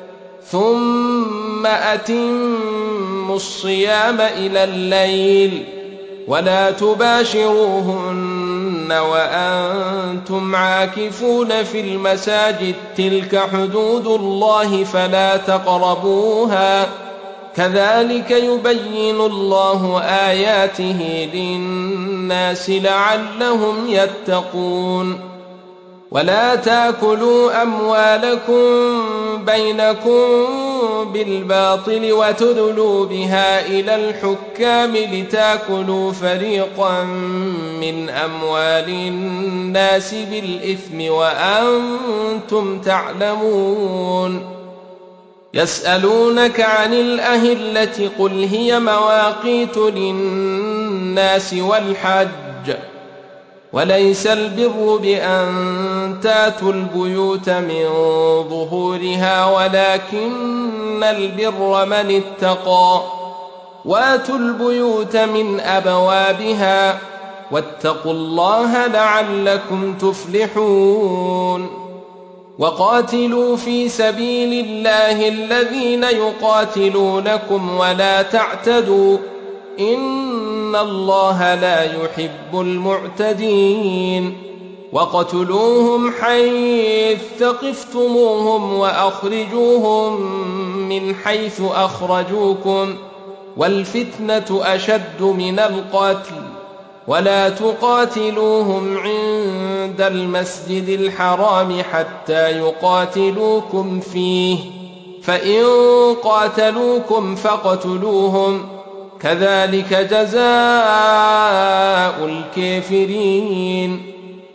ثم أتموا الصيام إلى الليل، ولا تباشروهن وأنتم عاكفون في المساجد، تلك حدود الله فلا تقربوها، كذلك يبين الله آياته للناس لعلهم يتقون. ولا تأكلوا أموالكم بينكم بالباطل وتدلوا بها إلى الحكام لتأكلوا فريقا من أموال الناس بالإثم وأنتم تعلمون. يسألونك عن الأهلة قل هي مواقيت للناس والحج، وليس البر بأن تاتوا البيوت من ظهورها ولكن البر من اتقى، واتوا البيوت من أبوابها واتقوا الله لعلكم تفلحون. وقاتلوا في سبيل الله الذين يقاتلونكم ولا تعتدوا، إن الله لا يحب المعتدين. وقتلوهم حيث ثقفتموهم وأخرجوهم من حيث أخرجوكم، والفتنة أشد من القتل، ولا تقاتلوهم عند المسجد الحرام حتى يقاتلوكم فيه، فإن قاتلوكم فاقتلوهم، كذلك جزاء الكافرين.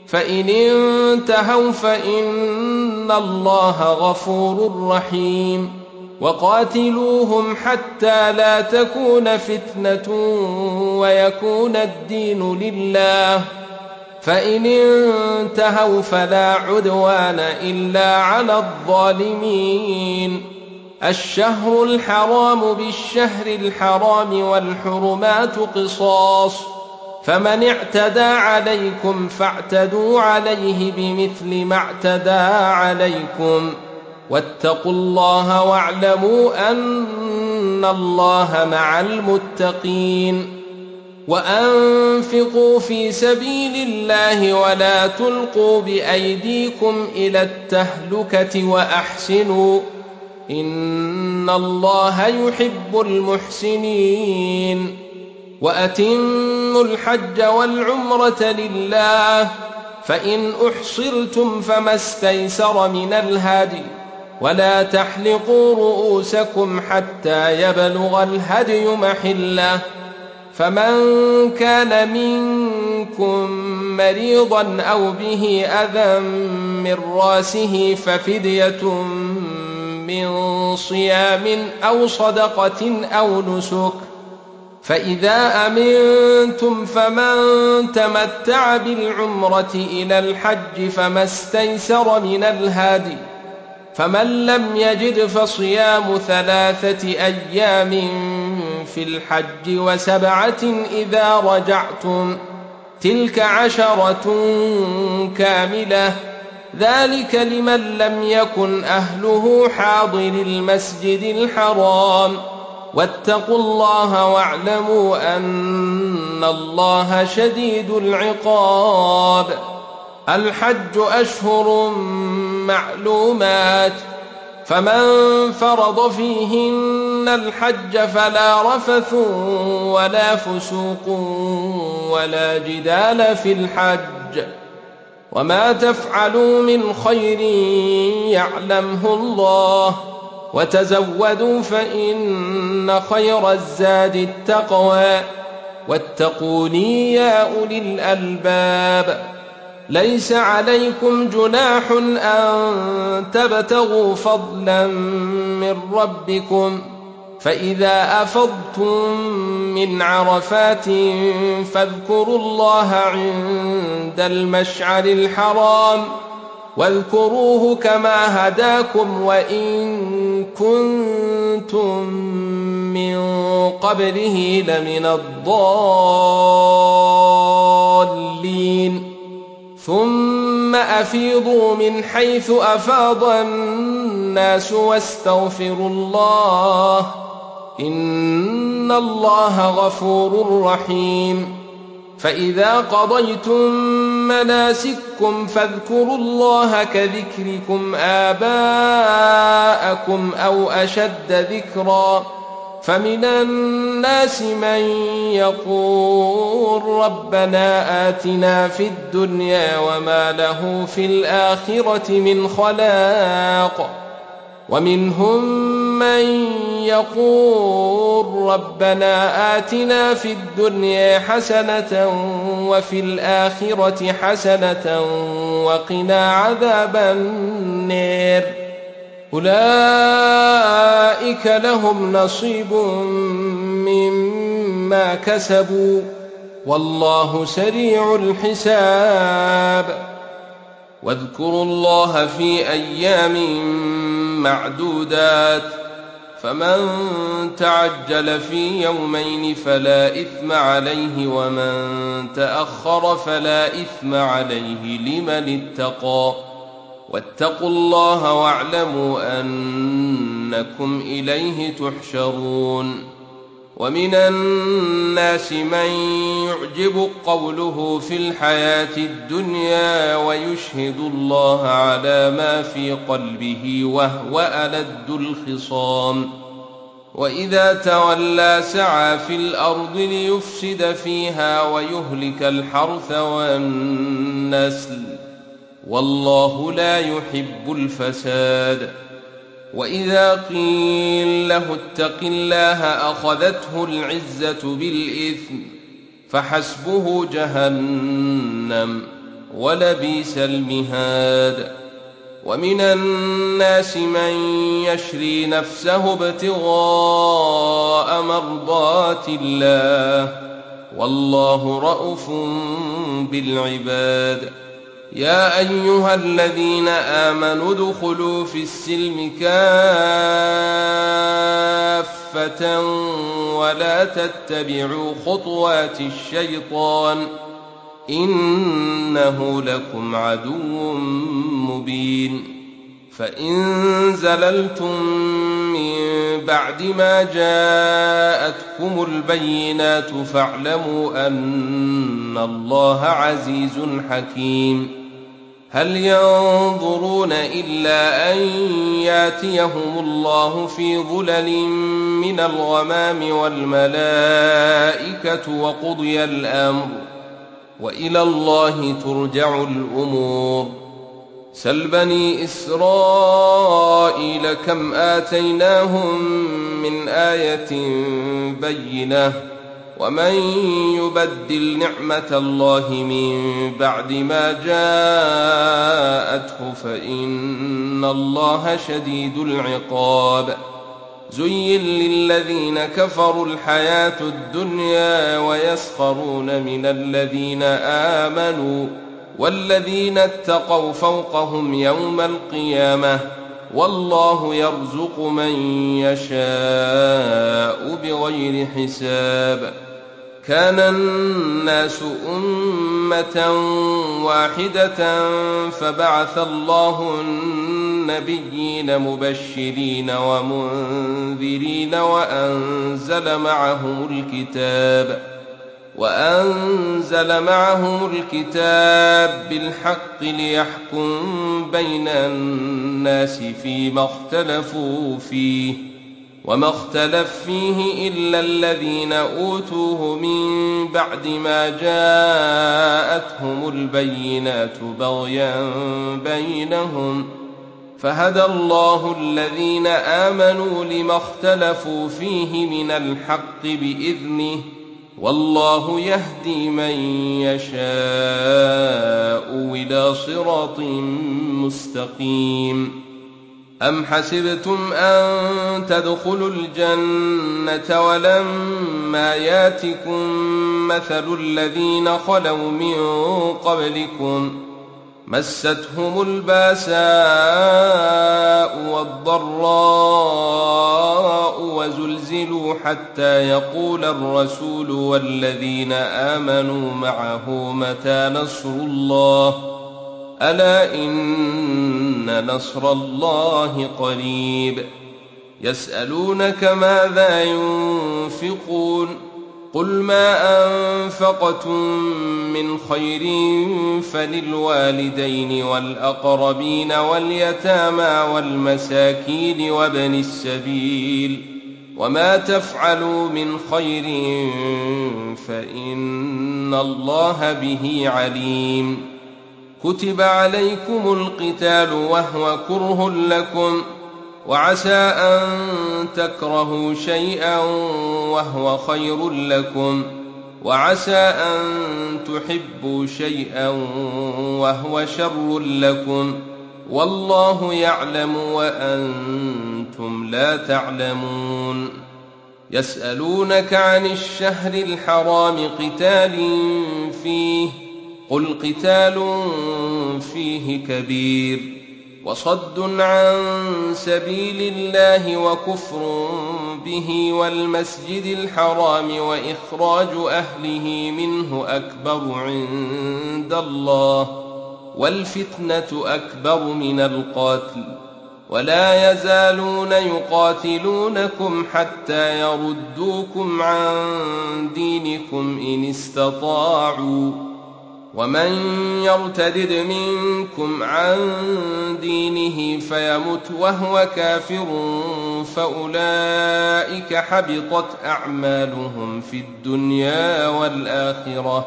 فإن انتهوا فإن الله غفور رحيم وقاتلوهم حتى لا تكون فتنة ويكون الدين لله فإن انتهوا فلا عدوان إلا على الظالمين الشهر الحرام بالشهر الحرام والحرمات قصاص فمن اعتدى عليكم فاعتدوا عليه بمثل ما اعتدى عليكم واتقوا الله واعلموا أن الله مع المتقين وأنفقوا في سبيل الله ولا تلقوا بأيديكم إلى التهلكة وأحسنوا إن الله يحب المحسنين وأتموا الحج والعمرة لله فإن أحصرتم فما استيسر من الهدي ولا تحلقوا رؤوسكم حتى يبلغ الهدي محله فمن كان منكم مريضا أو به أذى من راسه ففدية من صيام أو صدقة أو نسك فإذا أمنتم فمن تمتع بالعمرة إلى الحج فما استيسر من الهدي فمن لم يجد فصيام 3 أيام في الحج و7 إذا رجعتم تلك 10 كاملة ذلك لمن لم يكن أهله حاضر المسجد الحرام واتقوا الله واعلموا أن الله شديد العقاب الحج أشهر معلومات فمن فرض فيهن الحج فلا رفث ولا فسوق ولا جدال في الحج وما تفعلوا من خير يعلمه الله وتزودوا فإن خير الزاد التقوى واتقوني يا أولي الألباب ليس عليكم جناح أن تبتغوا فضلا من ربكم فإذا أفضتم من عرفات فاذكروا الله عند المشعر الحرام واذكروه كما هداكم وإن كنتم من قبله لمن الضالين ثم أفيضوا من حيث أفاض الناس واستغفروا الله إن الله غفور رحيم فإذا قضيتم مناسككم فاذكروا الله كذكركم آباءكم أو أشد ذكرا فمن الناس من يقول ربنا آتنا في الدنيا وما له في الآخرة من خلاق ومنهم من يقول ربنا آتنا في الدنيا حسنة وفي الآخرة حسنة وقنا عذاب النار أولئك لهم نصيب مما كسبوا والله سريع الحساب واذكروا الله في أيام معدودات فمن تعجل في يومين فلا إثم عليه ومن تأخر فلا إثم عليه لمن اتقى واتقوا الله واعلموا أنكم إليه تحشرون ومن الناس من يعجب قوله في الحياة الدنيا ويشهد الله على ما في قلبه وهو ألد الخصام وإذا تولى سعى في الأرض ليفسد فيها ويهلك الحرث والنسل والله لا يحب الفساد وإذا قيل له اتق الله أخذته العزة بالإثم فحسبه جهنم ولبئس المهاد. ومن الناس من يشري نفسه ابتغاء مرضات الله والله رءوف بالعباد. يا أيها الذين آمنوا ادخلوا في السلم كافة ولا تتبعوا خطوات الشيطان إنه لكم عدو مبين. فإن زللتم من بعد ما جاءتكم البينات فاعلموا أن الله عزيز حكيم. هل ينظرون إلا أن ياتيهم الله في ظلل من الغمام والملائكة وقضي الأمر وإلى الله ترجع الأمور. سل بني إسرائيل كم آتيناهم من آية بينة ومن يبدل نعمة الله من بعد ما جاءته فإن الله شديد العقاب. زين للذين كفروا الحياة الدنيا ويسخرون من الذين آمنوا والذين اتقوا فوقهم يوم القيامة والله يرزق من يشاء بغير حساب. كان الناس أمة واحدة فبعث الله النبيين مبشرين ومنذرين وأنزل معهم الكتاب بالحق ليحكم بين الناس فيما اختلفوا فيه وما اختلف فيه إلا الذين أوتوه من بعد ما جاءتهم البينات بغيا بينهم فهدى الله الذين آمنوا لما اختلفوا فيه من الحق بإذنه والله يهدي من يشاء إلى صراط مستقيم. أم حسبتم أن تدخلوا الجنة ولما ياتكم مثل الذين خلوا من قبلكم مستهم الباساء والضراء وزلزلوا حتى يقول الرسول والذين آمنوا معه متى نصر الله ألا إن نصر الله قريب. يسألونك ماذا ينفقون قل ما أنفقتم من خير فللوالدين والأقربين واليتامى والمساكين وابن السبيل وما تفعلوا من خير فإن الله به عليم. كتب عليكم القتال وهو كره لكم وعسى أن تكرهوا شيئا وهو خير لكم وعسى أن تحبوا شيئا وهو شر لكم والله يعلم وأنتم لا تعلمون. يسألونك عن الشهر الحرام قتال فيه قل قتال فيه كبير وصد عن سبيل الله وكفر به والمسجد الحرام وإخراج أهله منه أكبر عند الله والفتنة أكبر من القتل ولا يزالون يقاتلونكم حتى يردوكم عن دينكم إن استطاعوا ومن يرتدد منكم عن دينه فيمت وهو كافر فأولئك حبطت أعمالهم في الدنيا والآخرة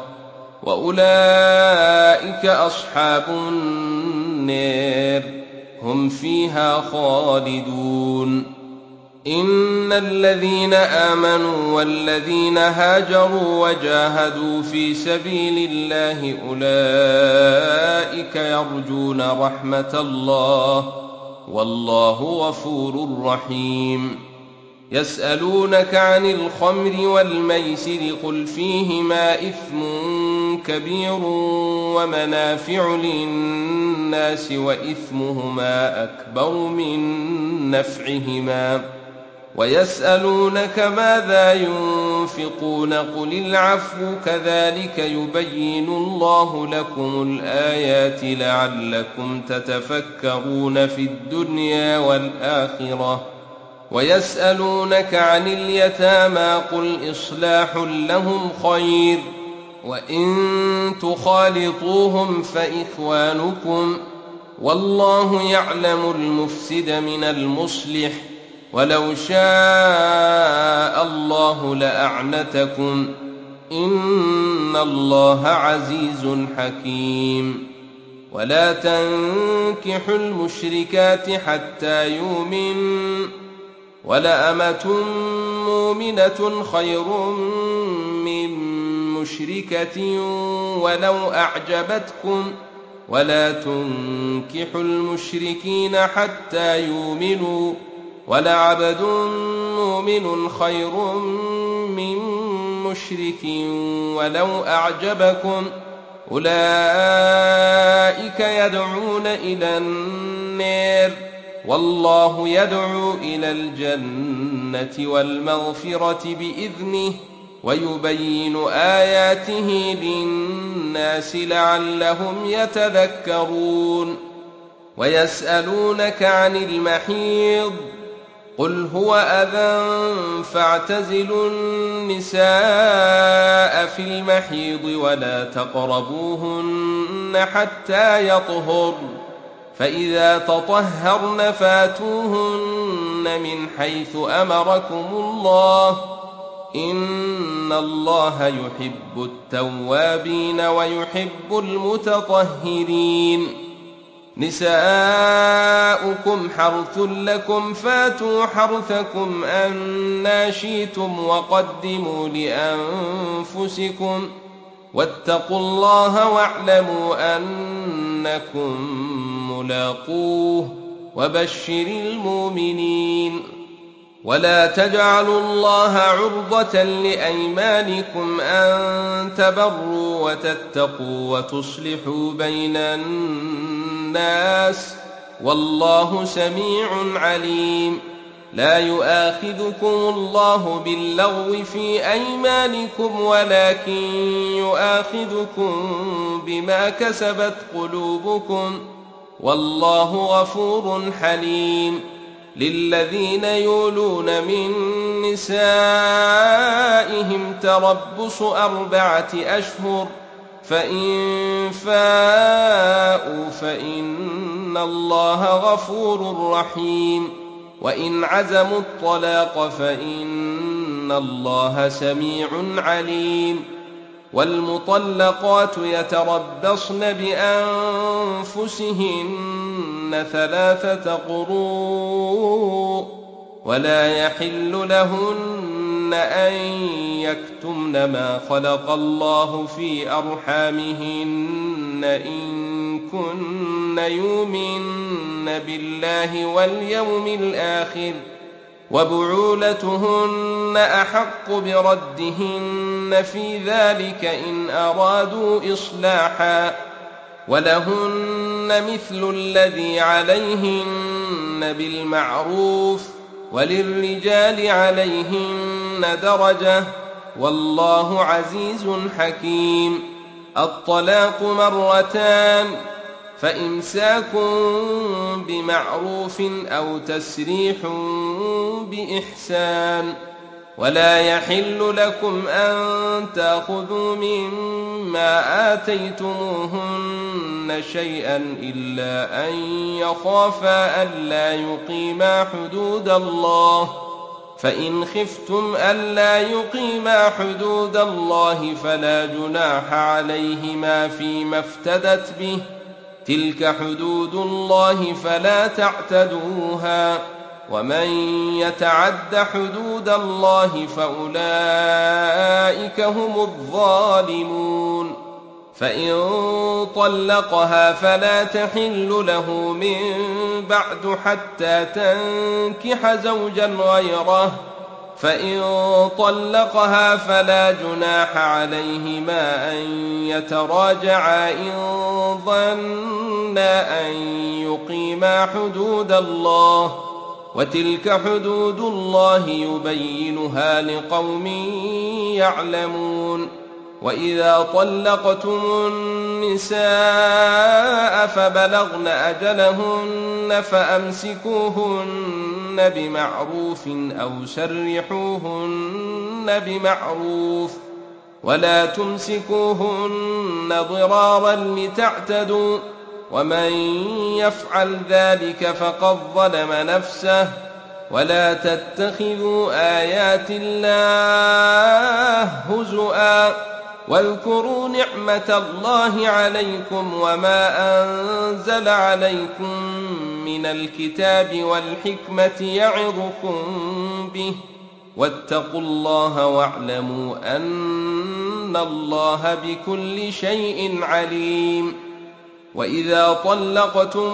وأولئك أصحاب النار هم فيها خالدون. إن الذين آمنوا والذين هاجروا وجاهدوا في سبيل الله أولئك يرجون رحمة الله والله غفور رحيم. يسألونك عن الخمر والميسر قل فيهما إثم كبير ومنافع للناس وإثمهما أكبر من نفعهما ويسألونك ماذا ينفقون قل العفو كذلك يبين الله لكم الآيات لعلكم تتفكرون في الدنيا والآخرة. ويسألونك عن اليتامى قل إصلاح لهم خير وإن تخالطوهم فإخوانكم والله يعلم المفسد من المصلح ولو شاء الله لأعنتكم إن الله عزيز حكيم. ولا تنكحوا المشركات حتى يؤمنوا ولأمة مؤمنة خير من مشركة ولو أعجبتكم ولا تنكحوا المشركين حتى يؤمنوا ولعبد مؤمن خير من مشرك ولو أعجبكم أولئك يدعون إلى النار والله يدعو إلى الجنة والمغفرة بإذنه ويبين آياته للناس لعلهم يتذكرون. ويسألونك عن المحيض قل هو أذى فاعتزلوا النساء في المحيض ولا تقربوهن حتى يطهرن فإذا تطهرن فاتوهن من حيث أمركم الله إن الله يحب التوابين ويحب المتطهرين. نساؤكم حرث لكم فاتوا حرثكم أنى شئتم وقدموا لأنفسكم واتقوا الله واعلموا أنكم ملاقوه وبشر المؤمنين. ولا تجعلوا الله عرضة لأيمانكم أن تبروا وتتقوا وتصلحوا بين الناس والله سميع عليم. لا يؤاخذكم الله باللغو في أيمانكم ولكن يؤاخذكم بما كسبت قلوبكم والله غفور حليم. للذين يولون من نسائهم تربص 4 أشهر فإن فاءوا فإن الله غفور رحيم. وإن عزموا الطلاق فإن الله سميع عليم. والمطلقات يتربصن بأنفسهن 3 قروء ولا يحل لهن أن يكتمن ما خلق الله في أرحامهن إن كن يؤمن بالله واليوم الآخر وبعولتهن أحق بردهن في ذلك إن أرادوا إصلاحا ولهن مثل الذي عليهن بالمعروف وللرجال عليهن درجة والله عزيز حكيم. الطلاق 2 فإمساك بمعروف أو تسريح بإحسان. ولا يحل لكم أن تأخذوا مما آتيتموهن شيئا إلا أن يخافا ألا يقيما حدود الله فإن خفتم ألا يقيما حدود الله فلا جناح عليهما فيما افتدت به تلك حدود الله فلا تعتدوها ومن يتعد حدود الله فأولئك هم الظالمون. فإن طلقها فلا تحل له من بعد حتى تنكح زوجا غيره، فإن طلقها فلا جناح عليهما أن يتراجعا إن ظنا أن يقيما حدود الله، وتلك حدود الله يبينها لقوم يعلمون. وإذا طلقتم النساء فبلغن أجلهن فأمسكوهن بمعروف أو سرحوهن بمعروف، ولا تمسكوهن ضرارا لتعتدوا، ومن يفعل ذلك فقد ظلم نفسه. ولا تتخذوا آيات الله هزؤا، واذكروا نعمة الله عليكم وما أنزل عليكم من الكتاب والحكمة يعظكم به، واتقوا الله واعلموا أن الله بكل شيء عليم. وإذا طلقتم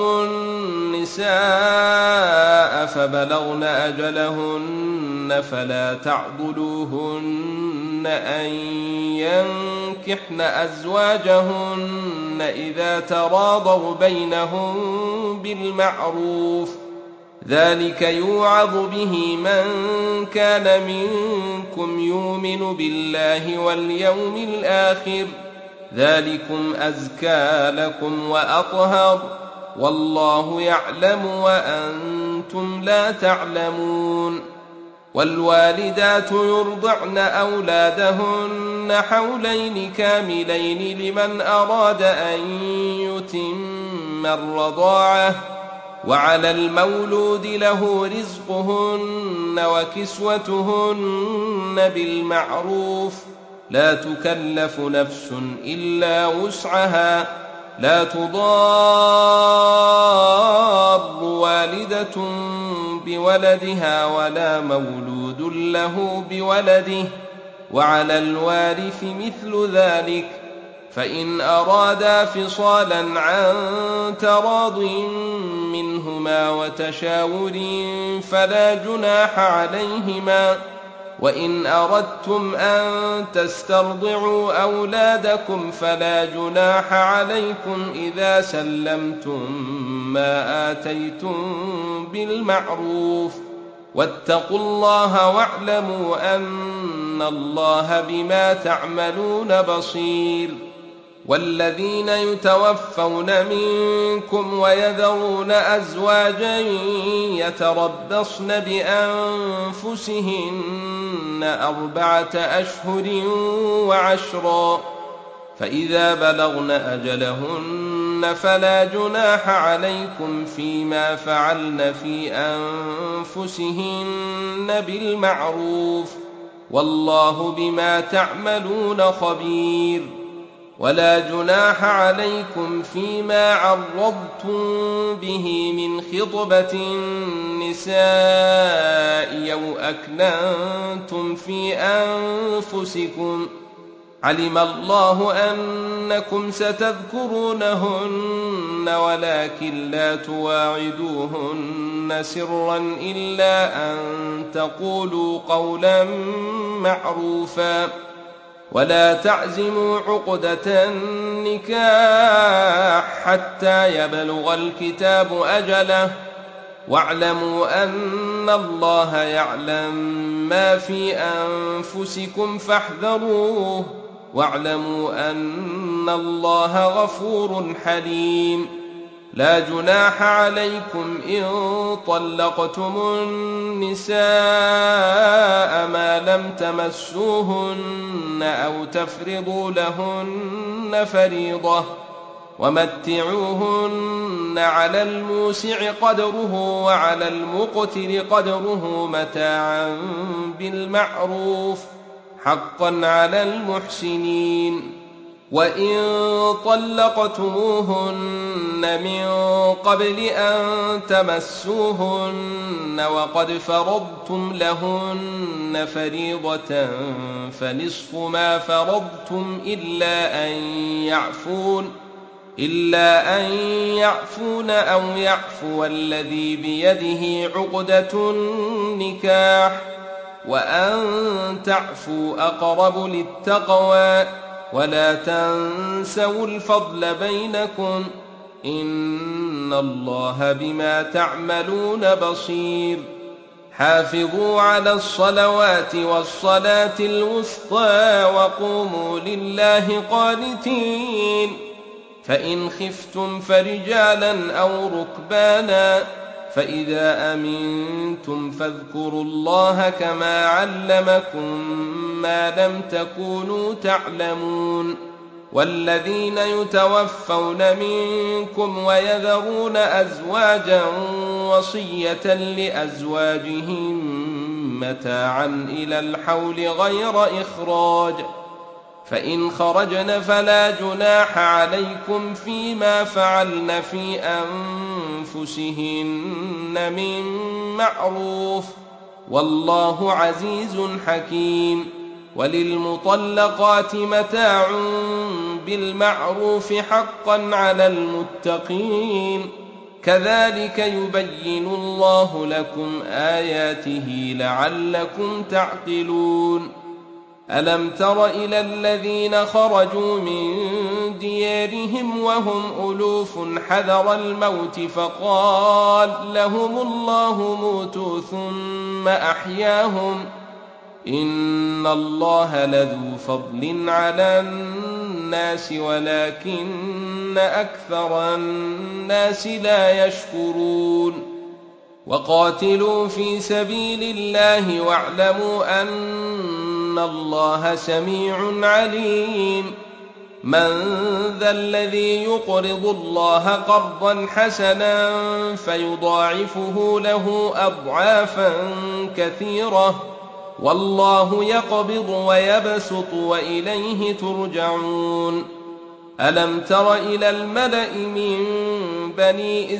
النساء فبلغن أجلهن فلا تعضلوهن أن ينكحن أزواجهن إذا تراضوا بينهم بالمعروف، ذلك يوعظ به من كان منكم يؤمن بالله واليوم الآخر، ذلكم أزكى لكم وأطهر، والله يعلم وأنتم لا تعلمون. والوالدات يرضعن أولادهن حولين كاملين لمن أراد أن يتم الرضاعة، وعلى المولود له رزقهن وكسوتهن بالمعروف، لا تكلف نفس إلا وسعها، لا تضار والدة بولدها ولا مولود له بولده، وعلى الوارث مثل ذلك، فإن أرادا فصالا عن تراض منهما وتشاور فلا جناح عليهما. وإن أردتم أن تسترضعوا أولادكم فلا جناح عليكم إذا سلمتم ما آتيتم بالمعروف، واتقوا الله واعلموا أن الله بما تعملون بصير. والذين يتوفون منكم ويذرون أزواجا يتربصن بأنفسهن 4 أشهر وعشرا، فإذا بلغن أجلهن فلا جناح عليكم فيما فعلن في أنفسهن بالمعروف، والله بما تعملون خبير. ولا جناح عليكم فيما عرضتم به من خطبة النساء أو أكننتم في أنفسكم، علم الله أنكم ستذكرونهن ولكن لا تواعدوهن سرا إلا أن تقولوا قولا معروفا، ولا تعزموا عقدة النكاح حتى يبلغ الكتاب أجله، واعلموا أن الله يعلم ما في أنفسكم فاحذروه، واعلموا أن الله غفور حليم. لا جناح عليكم إن طلقتم النساء ما لم تمسوهن أو تفرضوا لهن فريضة، ومتعوهن على الموسع قدره وعلى المقتر قدره متاعا بالمعروف، حقا على المحسنين. وإن طلقتموهن من قبل أن تمسوهن وقد فرضتم لهن فريضة فنصف ما فرضتم إلا أن يعفون أو يعفو الذي بيده عقدة النكاح وأن تعفوا أقرب للتقوى ولا تنسوا الفضل بينكم إن الله بما تعملون بصير حافظوا على الصلوات والصلاة الوسطى وقوموا لله قانتين فإن خفتم فرجالا أو ركبانا فإذا أمنتم فاذكروا الله كما علمكم ما لم تكونوا تعلمون والذين يتوفون منكم ويذرون أزواجا وصية لأزواجهم متاعا إلى الحول غير إخراج فإن خرجن فلا جناح عليكم فيما فعلن في أنفسهن من معروف والله عزيز حكيم وللمطلقات متاع بالمعروف حقا على المتقين كذلك يبين الله لكم آياته لعلكم تعقلون ألم تر إلى الذين خرجوا من ديارهم وهم ألوف حذر الموت فقال لهم الله موتوا ثم أحياهم إن الله لذو فضل على الناس ولكن أكثر الناس لا يشكرون وقاتلوا في سبيل الله واعلموا أن الله سميع عليم من ذا الذي يقرض الله قرضا حسنا فيضاعفه له أضعافا كثيرة والله يقبض ويبسط وإليه ترجعون ألم تر إلى الملأ من بني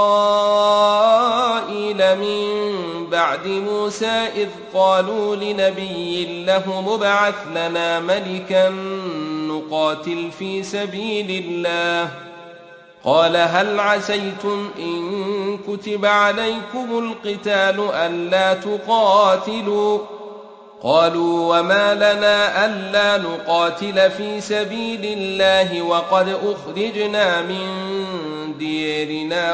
إسرائيل من بعد موسى إذ قالوا لنبي له مبعث لنا ملكا نقاتل في سبيل الله قال هل عسيتم إن كتب عليكم القتال ألا تقاتلوا قالوا وما لنا ألا نقاتل في سبيل الله وقد أخرجنا من ديارنا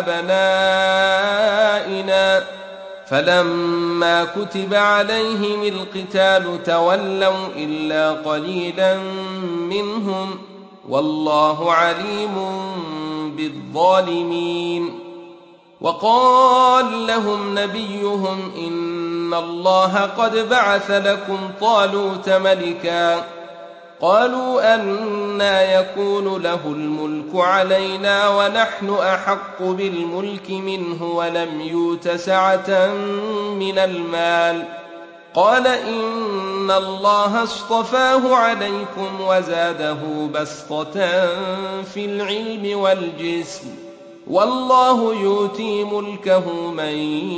وأبنائنا فلما كتب عليهم القتال تولوا إلا قليلا منهم والله عليم بالظالمين وقال لهم نبيهم إن الله قد بعث لكم طالوت ملكا قالوا أنى يكون له الملك علينا ونحن أحق بالملك منه ولم يؤت سعة من المال قال إن الله اصطفاه عليكم وزاده بسطة في العلم والجسم والله يؤتي ملكه من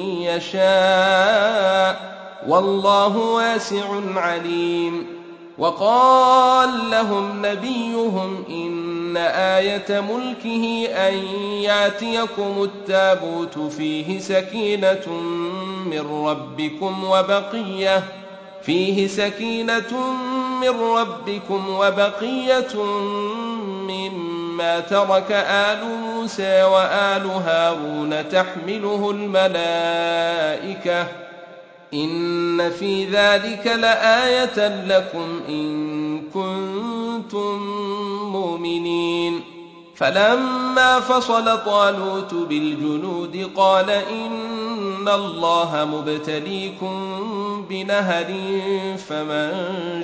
يشاء والله واسع عليم وقال لهم نبيهم إن آية ملكه أن ياتيكم التابوت فيه سكينة من ربكم وبقية مما ترك آل موسى وآل هارون تحمله الملائكة إن في ذلك لآية لكم إن كنتم مؤمنين فلما فصل طالوت بالجنود قال إن الله مبتليكم بنهر فمن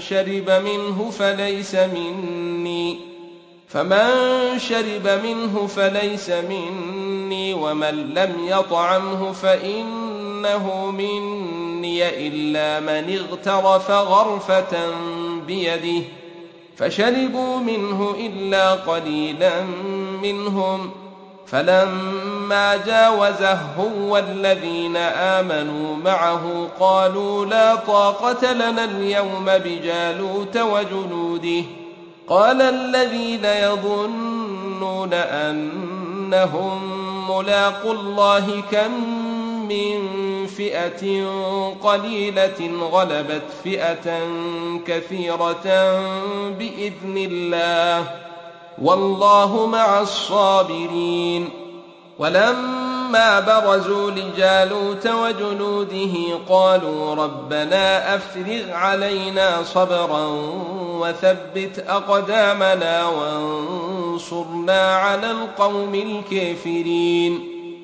شرب منه فليس مني ومن لم يطعمه فإنه مني إلا من اغترف غرفة بيده فشربوا منه إلا قليلا منهم، فلما جاوزه هو والذين آمنوا معه قالوا لا طاقة لنا اليوم بجالوت وجنوده. قال الذين يظنون أنهم ملاقو الله كم من فئة قليلة غلبت فئة كثيرة بإذن الله والله مع الصابرين. ولما برزوا لجالوت وجنوده قالوا ربنا أفرغ علينا صبرا وثبت أقدامنا وانصرنا على القوم الكافرين.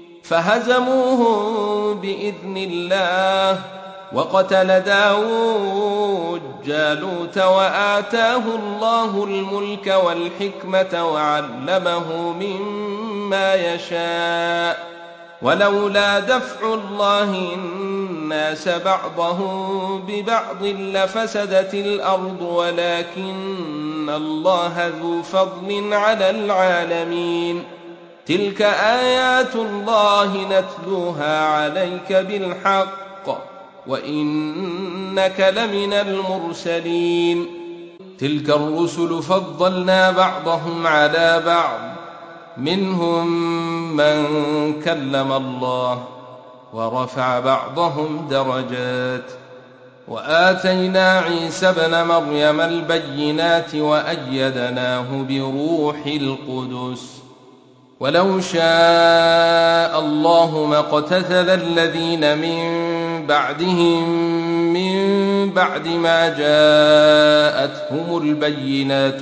فهزموهم بإذن الله وقتل داود جالوت وآتاه الله الملك والحكمة وعلمه مما يشاء ولولا دفع الله الناس بعضهم ببعض لفسدت الأرض ولكن الله ذو فضل على العالمين. تلك آيات الله نتلوها عليك بالحق وإنك لمن المرسلين. تلك الرسل فضلنا بعضهم على بعض منهم من كلم الله ورفع بعضهم درجات وآتينا عيسى ابن مريم البينات وأيدناه بروح القدس. ولو شاء الله ما اقتتل الذين من بعدهم من بعد ما جاءتهم البينات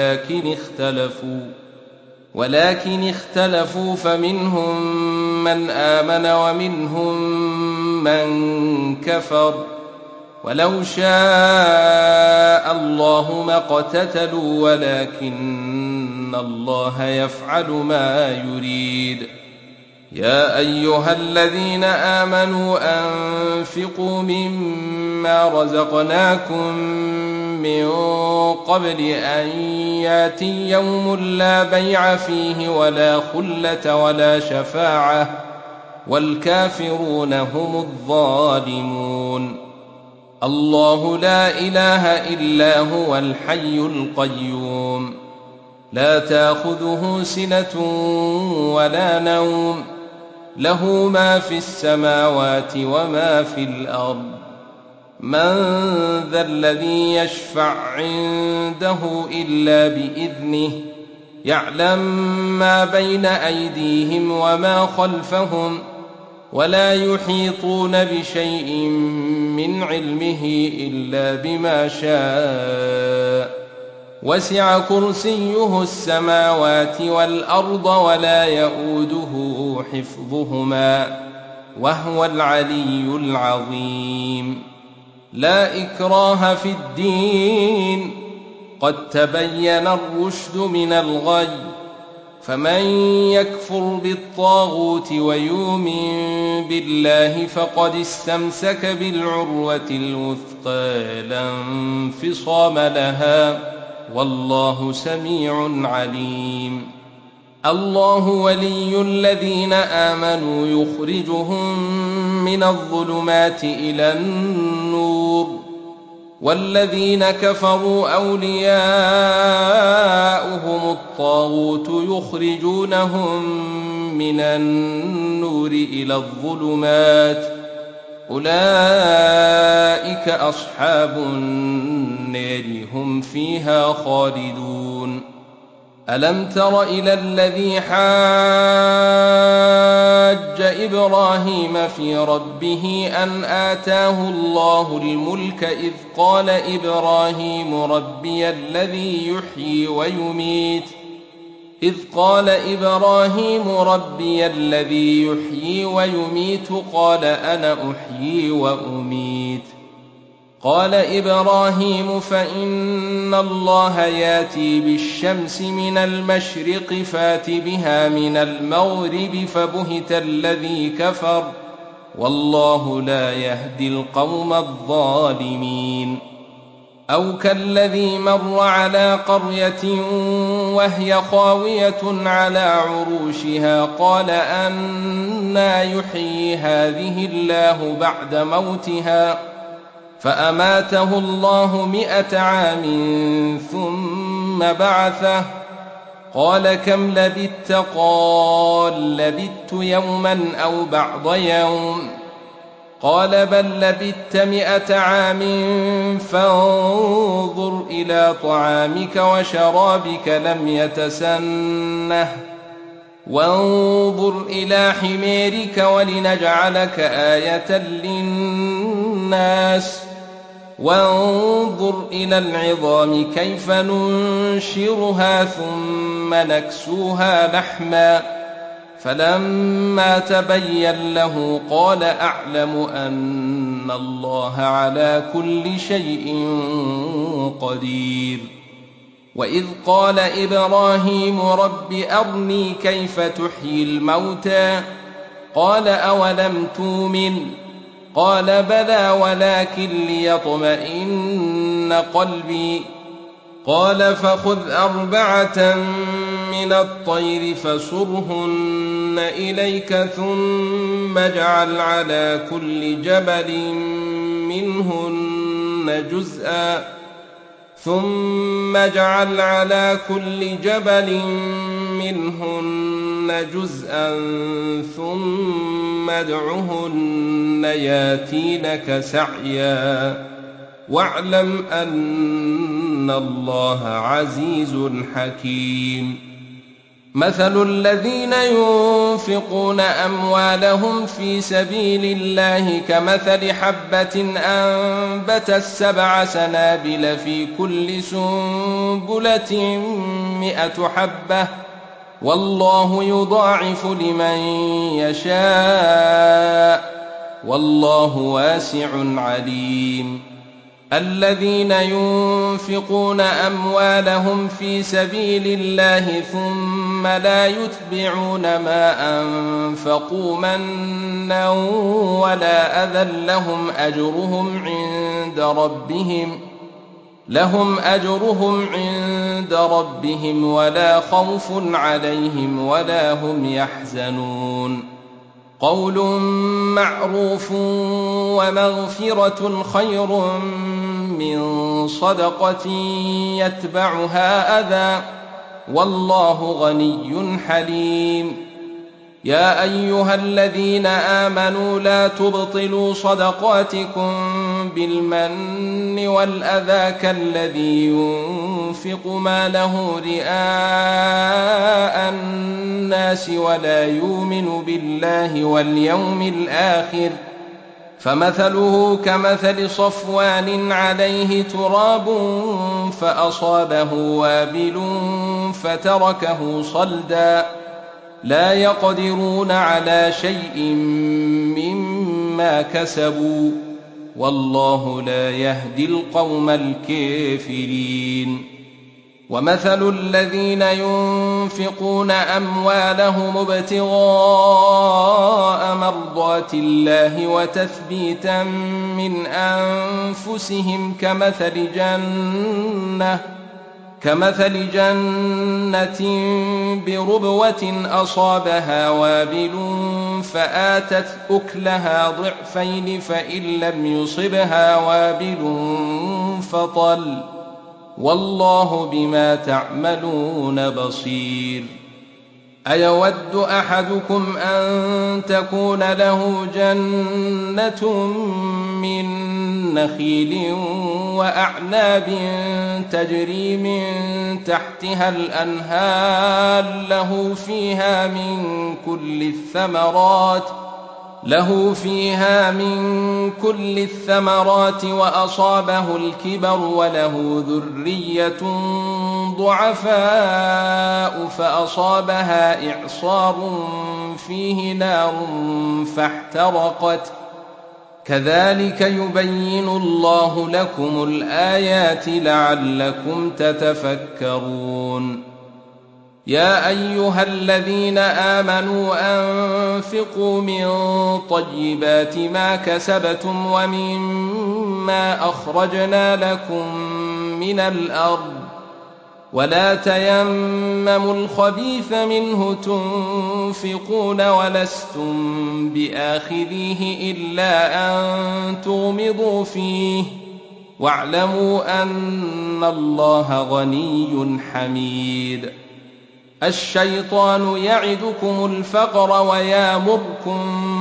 ولكن اختلفوا فمنهم من آمن ومنهم من كفر. ولو شاء الله ما اقتتلوا ولكن الله يفعل ما يريد. يا أيها الذين آمنوا أنفقوا مما رزقناكم من قبل أن ياتي يوم لا بيع فيه ولا خلة ولا شفاعة والكافرون هم الظالمون. الله لا إله إلا هو الحي القيوم لا تأخذه سنة ولا نوم له ما في السماوات وما في الأرض. من ذا الذي يشفع عنده إلا بإذنه يعلم ما بين أيديهم وما خلفهم ولا يحيطون بشيء من علمه إلا بما شاء. وسع كرسيه السماوات والأرض ولا يئوده حفظهما وهو العلي العظيم. لا إكراه في الدين قد تبين الرشد من الغي فمن يكفر بالطاغوت ويؤمن بالله فقد استمسك بالعروة الوثقى لا انفصام لها والله سميع عليم. الله ولي الذين آمنوا يخرجهم من الظلمات إلى النور والذين كفروا أولياؤهم الطاغوت يخرجونهم من النور إلى الظلمات أولئك أصحاب النار هم فيها خالدون. ألم تر إلى الذي حاج إبراهيم في ربه أن آتاه الله الملك إذ قال إبراهيم ربي الذي يحيي ويميت قال أنا أحيي وأميت. قال إبراهيم فإن الله ياتي بالشمس من المشرق فات بها من المغرب فبهت الذي كفر والله لا يهدي القوم الظالمين. أو كالذي مر على قرية وهي خاوية على عروشها قال أنى يحيي هذه الله بعد موتها فأماته الله 100 عام ثم بعثه قال كم لبثت قال لبثت يوما أو بعض يوم قال بل لبثت 100 عام فانظر إلى طعامك وشرابك لم يتسنه وانظر إلى حميرك ولنجعلك آية للناس وانظر إلى العظام كيف ننشرها ثم نكسوها لحما فلما تبين له قال أعلم أن الله على كل شيء قدير وإذ قال إبراهيم رب أرني كيف تحيي الموتى قال أولم تؤمن قال بلى ولكن ليطمئن قلبي قال فخذ 4 من الطير فصرهن إليك ثم اجعل على كل جبل منهن جزءا ثم ادعهن ياتينك سعيا واعلم أن الله عزيز حكيم مثل الذين ينفقون أموالهم في سبيل الله كمثل حبة أنبتت 7 سنابل في كل سنبلة 100 حبة والله يضاعف لمن يشاء والله واسع عليم الذين ينفقون أموالهم في سبيل الله ثم لا يتبعون ما أنفقوا منا ولا أذى لهم أجرهم عند ربهم ولا خوف عليهم ولا هم يحزنون قول معروف ومغفرة خير من صدقة يتبعها أذى والله غني حليم يا أيها الذين آمنوا لا تبطلوا صدقاتكم بالمن والأذى كالذي ينفق ماله رئاء الناس ولا يؤمن بالله واليوم الآخر فمثله كمثل صفوان عليه تراب فأصابه وابل فتركه صلدا لا يقدرون على شيء مما كسبوا والله لا يهدي القوم الكافرين ومثل الذين ينفقون أموالهم ابتغاء مرضات الله وتثبيتا من أنفسهم كمثل جنة بربوة أصابها وابل فآتت أكلها ضعفين فإن لم يصبها وابل فطل والله بما تعملون بصير أيود أحدكم أن تكون له جنة من نخيل وأعناب تجري من تحتها الأنهار له فيها من كل الثمرات وأصابه الكبر وله ذرية ضعفاء فأصابها إعصار فيه نار فاحترقت كذلك يبين الله لكم الآيات لعلكم تتفكرون يا أيها الذين آمنوا أنفقوا من طيبات ما كسبتم ومما مما أخرجنا لكم من الأرض ولا تيمموا الخبيث منه تنفقون ولستم بآخذيه إلا أن تغمضوا فيه واعلموا أن الله غني حميد. الشيطان يعدكم الفقر ويامركم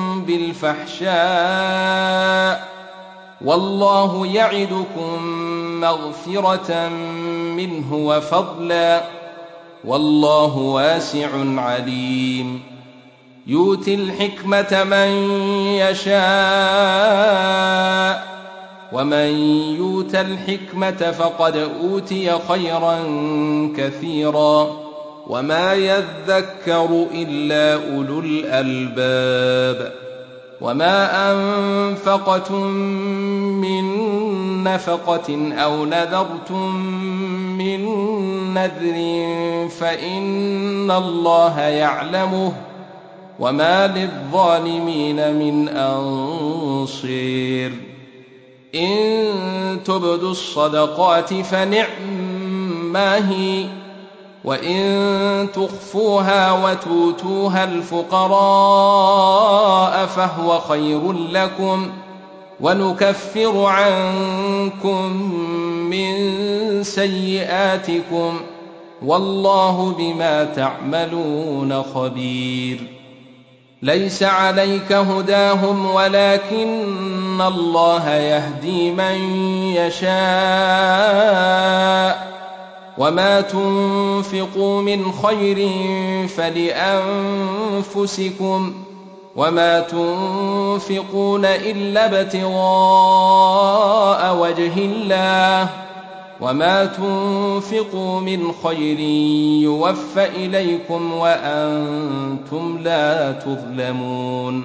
بالفحشاء والله يعدكم مغفرة منه وفضلا والله واسع عليم. يؤتي الحكمة من يشاء ومن يؤت الحكمة فقد أوتي خيرا كثيرا وما يذكر إلا أولو الألباب. وما أنفقتم من نفقة أو نذرتم من نذر فإن الله يعلمه وما للظالمين من أنصير. إن تبدوا الصدقات فنعما هي وإن تخفوها وتؤتوها الفقراء فهو خير لكم ونكفر عنكم من سيئاتكم والله بما تعملون خبير. ليس عليك هداهم ولكن الله يهدي من يشاء وما تنفقوا من خير فلأنفسكم وما تنفقون إلا ابتغاء وجه الله وما تنفقوا من خير يوفى إليكم وأنتم لا تظلمون.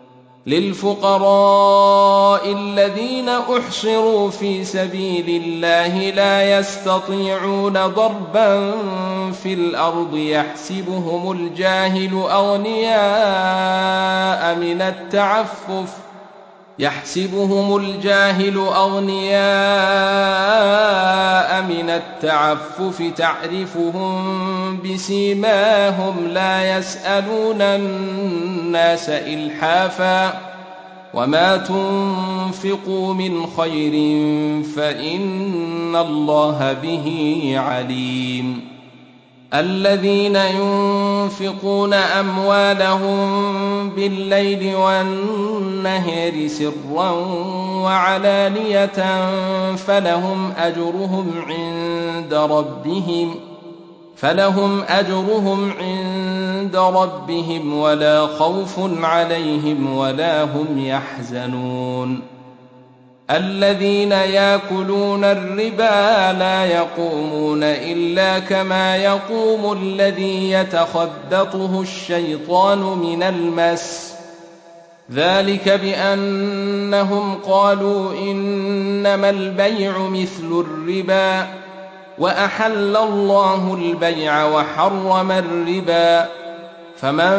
للفقراء الذين أحصروا في سبيل الله لا يستطيعون ضربا في الأرض يحسبهم الجاهل أغنياء من التعفف تعرفهم بسيماهم لا يسألون الناس إلحافا وما تنفقوا من خير فإن الله به عليم. الذين ينفقون أموالهم بالليل والنهار سرا وعلانية فلهم أجرهم عند ربهم ولا خوف عليهم ولا هم يحزنون. الذين يأكلون الربا لا يقومون إلا كما يقوم الذي يتخبطه الشيطان من المس ذلك بأنهم قالوا إنما البيع مثل الربا وأحل الله البيع وحرم الربا فمن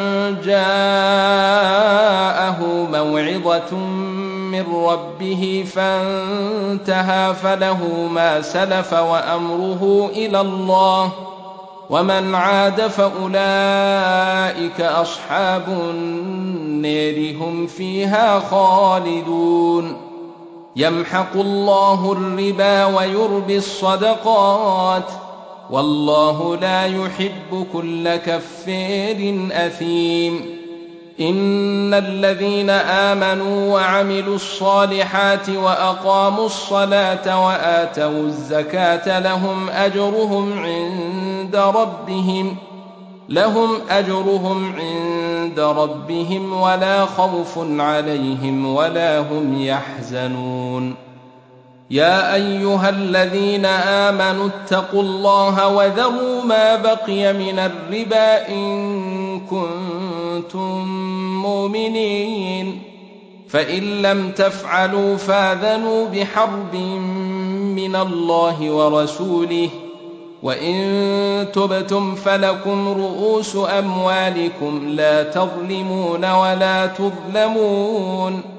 جاءه موعظة من ربه فانتهى فله ما سلف وأمره إلى الله ومن عاد فأولئك أصحاب النار هم فيها خالدون. يمحق الله الربا ويربي الصدقات والله لا يحب كل كفار أثيم. إن الذين آمنوا وعملوا الصالحات وأقاموا الصلاة وآتوا الزكاة لهم أجرهم عند ربهم ولا خوف عليهم ولا هم يحزنون. يا أيها الذين آمنوا اتقوا الله وذروا ما بقي من الربا إن كنتم مؤمنين فإن لم تفعلوا فاذنوا بحرب من الله ورسوله وإن تبتم فلكم رؤوس أموالكم لا تظلمون ولا تظلمون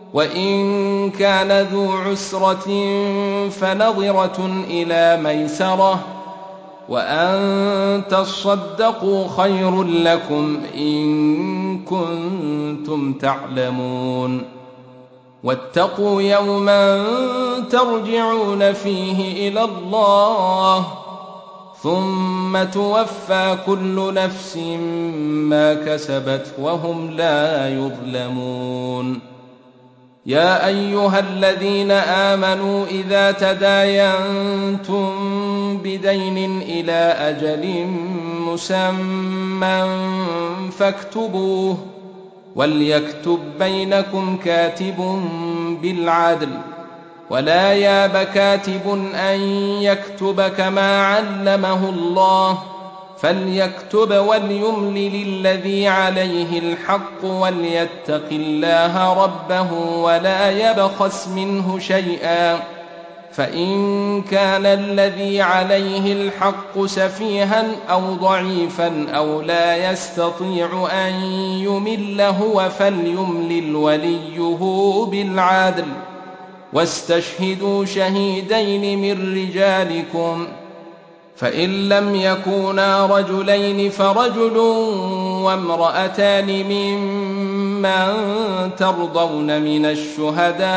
وإن كان ذو عسرة فنظرة إلى ميسرة وأن تصدقوا خير لكم إن كنتم تعلمون واتقوا يوما ترجعون فيه إلى الله ثم توفى كل نفس ما كسبت وهم لا يظلمون. يا أيها الذين آمنوا إذا تداينتم بدين إلى أجل مسمى فاكتبوه وليكتب بينكم كاتب بالعدل ولا ياب كاتب أن يكتب كما علمه الله فليكتب وليملل الذي عليه الحق وليتق الله ربه ولا يبخس منه شيئا فإن كان الذي عليه الحق سفيها أو ضعيفا أو لا يستطيع أن يمل هو فليملل وليه بالعدل واستشهدوا شهيدين من رجالكم فإن لم يكونا رجلين فرجل وامرأتان ممن ترضون من الشهداء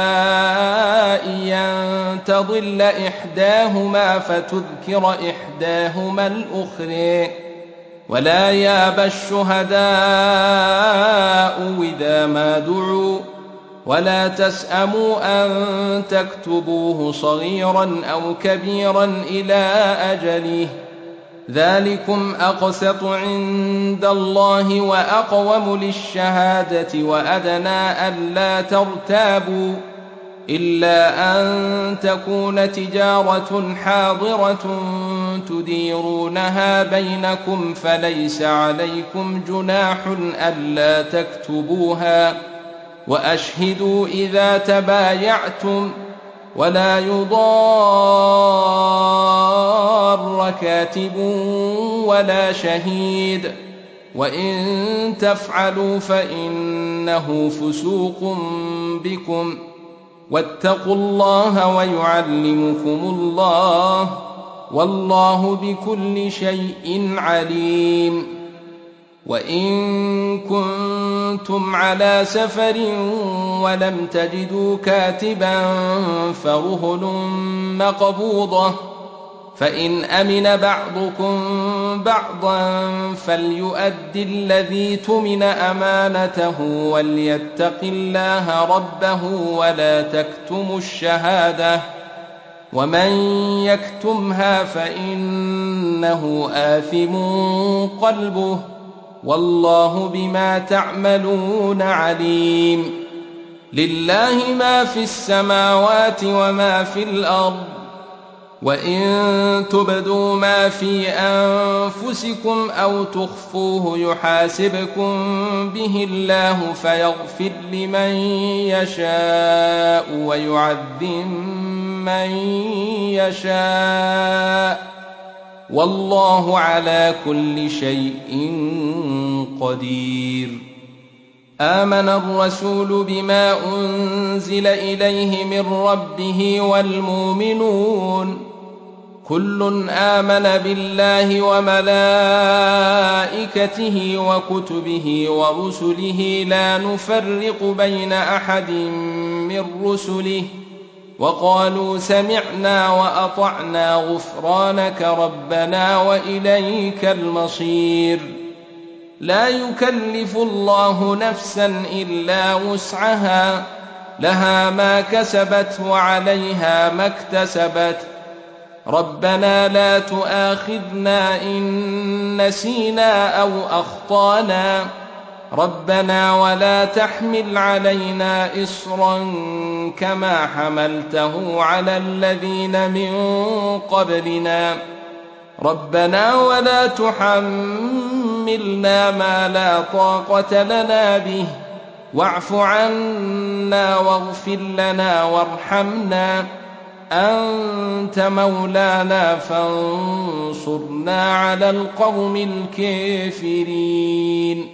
أن تضل إحداهما فتذكر إحداهما الأخرى ولا يأبى الشهداء إذا ما دعوا ولا تسأموا أن تكتبوه صغيرا أو كبيرا إلى أجله ذلكم أقسط عند الله وأقوم للشهادة وأدنى ألا ترتابوا إلا أن تكون تجارة حاضرة تديرونها بينكم فليس عليكم جناح ألا تكتبوها وأشهدوا إذا تبايعتم ولا يضار كاتب ولا شهيد وإن تفعلوا فإنه فسوق بكم واتقوا الله ويعلمكم الله والله بكل شيء عليم. وإن كنتم على سفر ولم تجدوا كاتبا فرهن مقبوضة فإن أمن بعضكم بعضا فليؤد الذي اؤتمن أمانته وليتق الله ربه ولا تكتموا الشهادة ومن يكتمها فإنه آثم قلبه والله بما تعملون عليم. لله ما في السماوات وما في الأرض وإن تبدوا ما في أنفسكم أو تخفوه يحاسبكم به الله فيغفر لمن يشاء ويعذب من يشاء والله على كل شيء قدير. آمن الرسول بما أنزل إليه من ربه والمؤمنون كل آمن بالله وملائكته وكتبه ورسله لا نفرق بين أحد من رسله وقالوا سمعنا وأطعنا غفرانك ربنا وإليك المصير. لا يكلف الله نفسا إلا وسعها لها ما كسبت وعليها ما اكتسبت ربنا لا تؤاخذنا إن نسينا أو أخطأنا ربنا ولا تحمل علينا إصرا كما حملته على الذين من قبلنا ربنا ولا تحملنا ما لا طاقة لنا به واعف عنا واغفر لنا وارحمنا أنت مولانا فانصرنا على القوم الكافرين.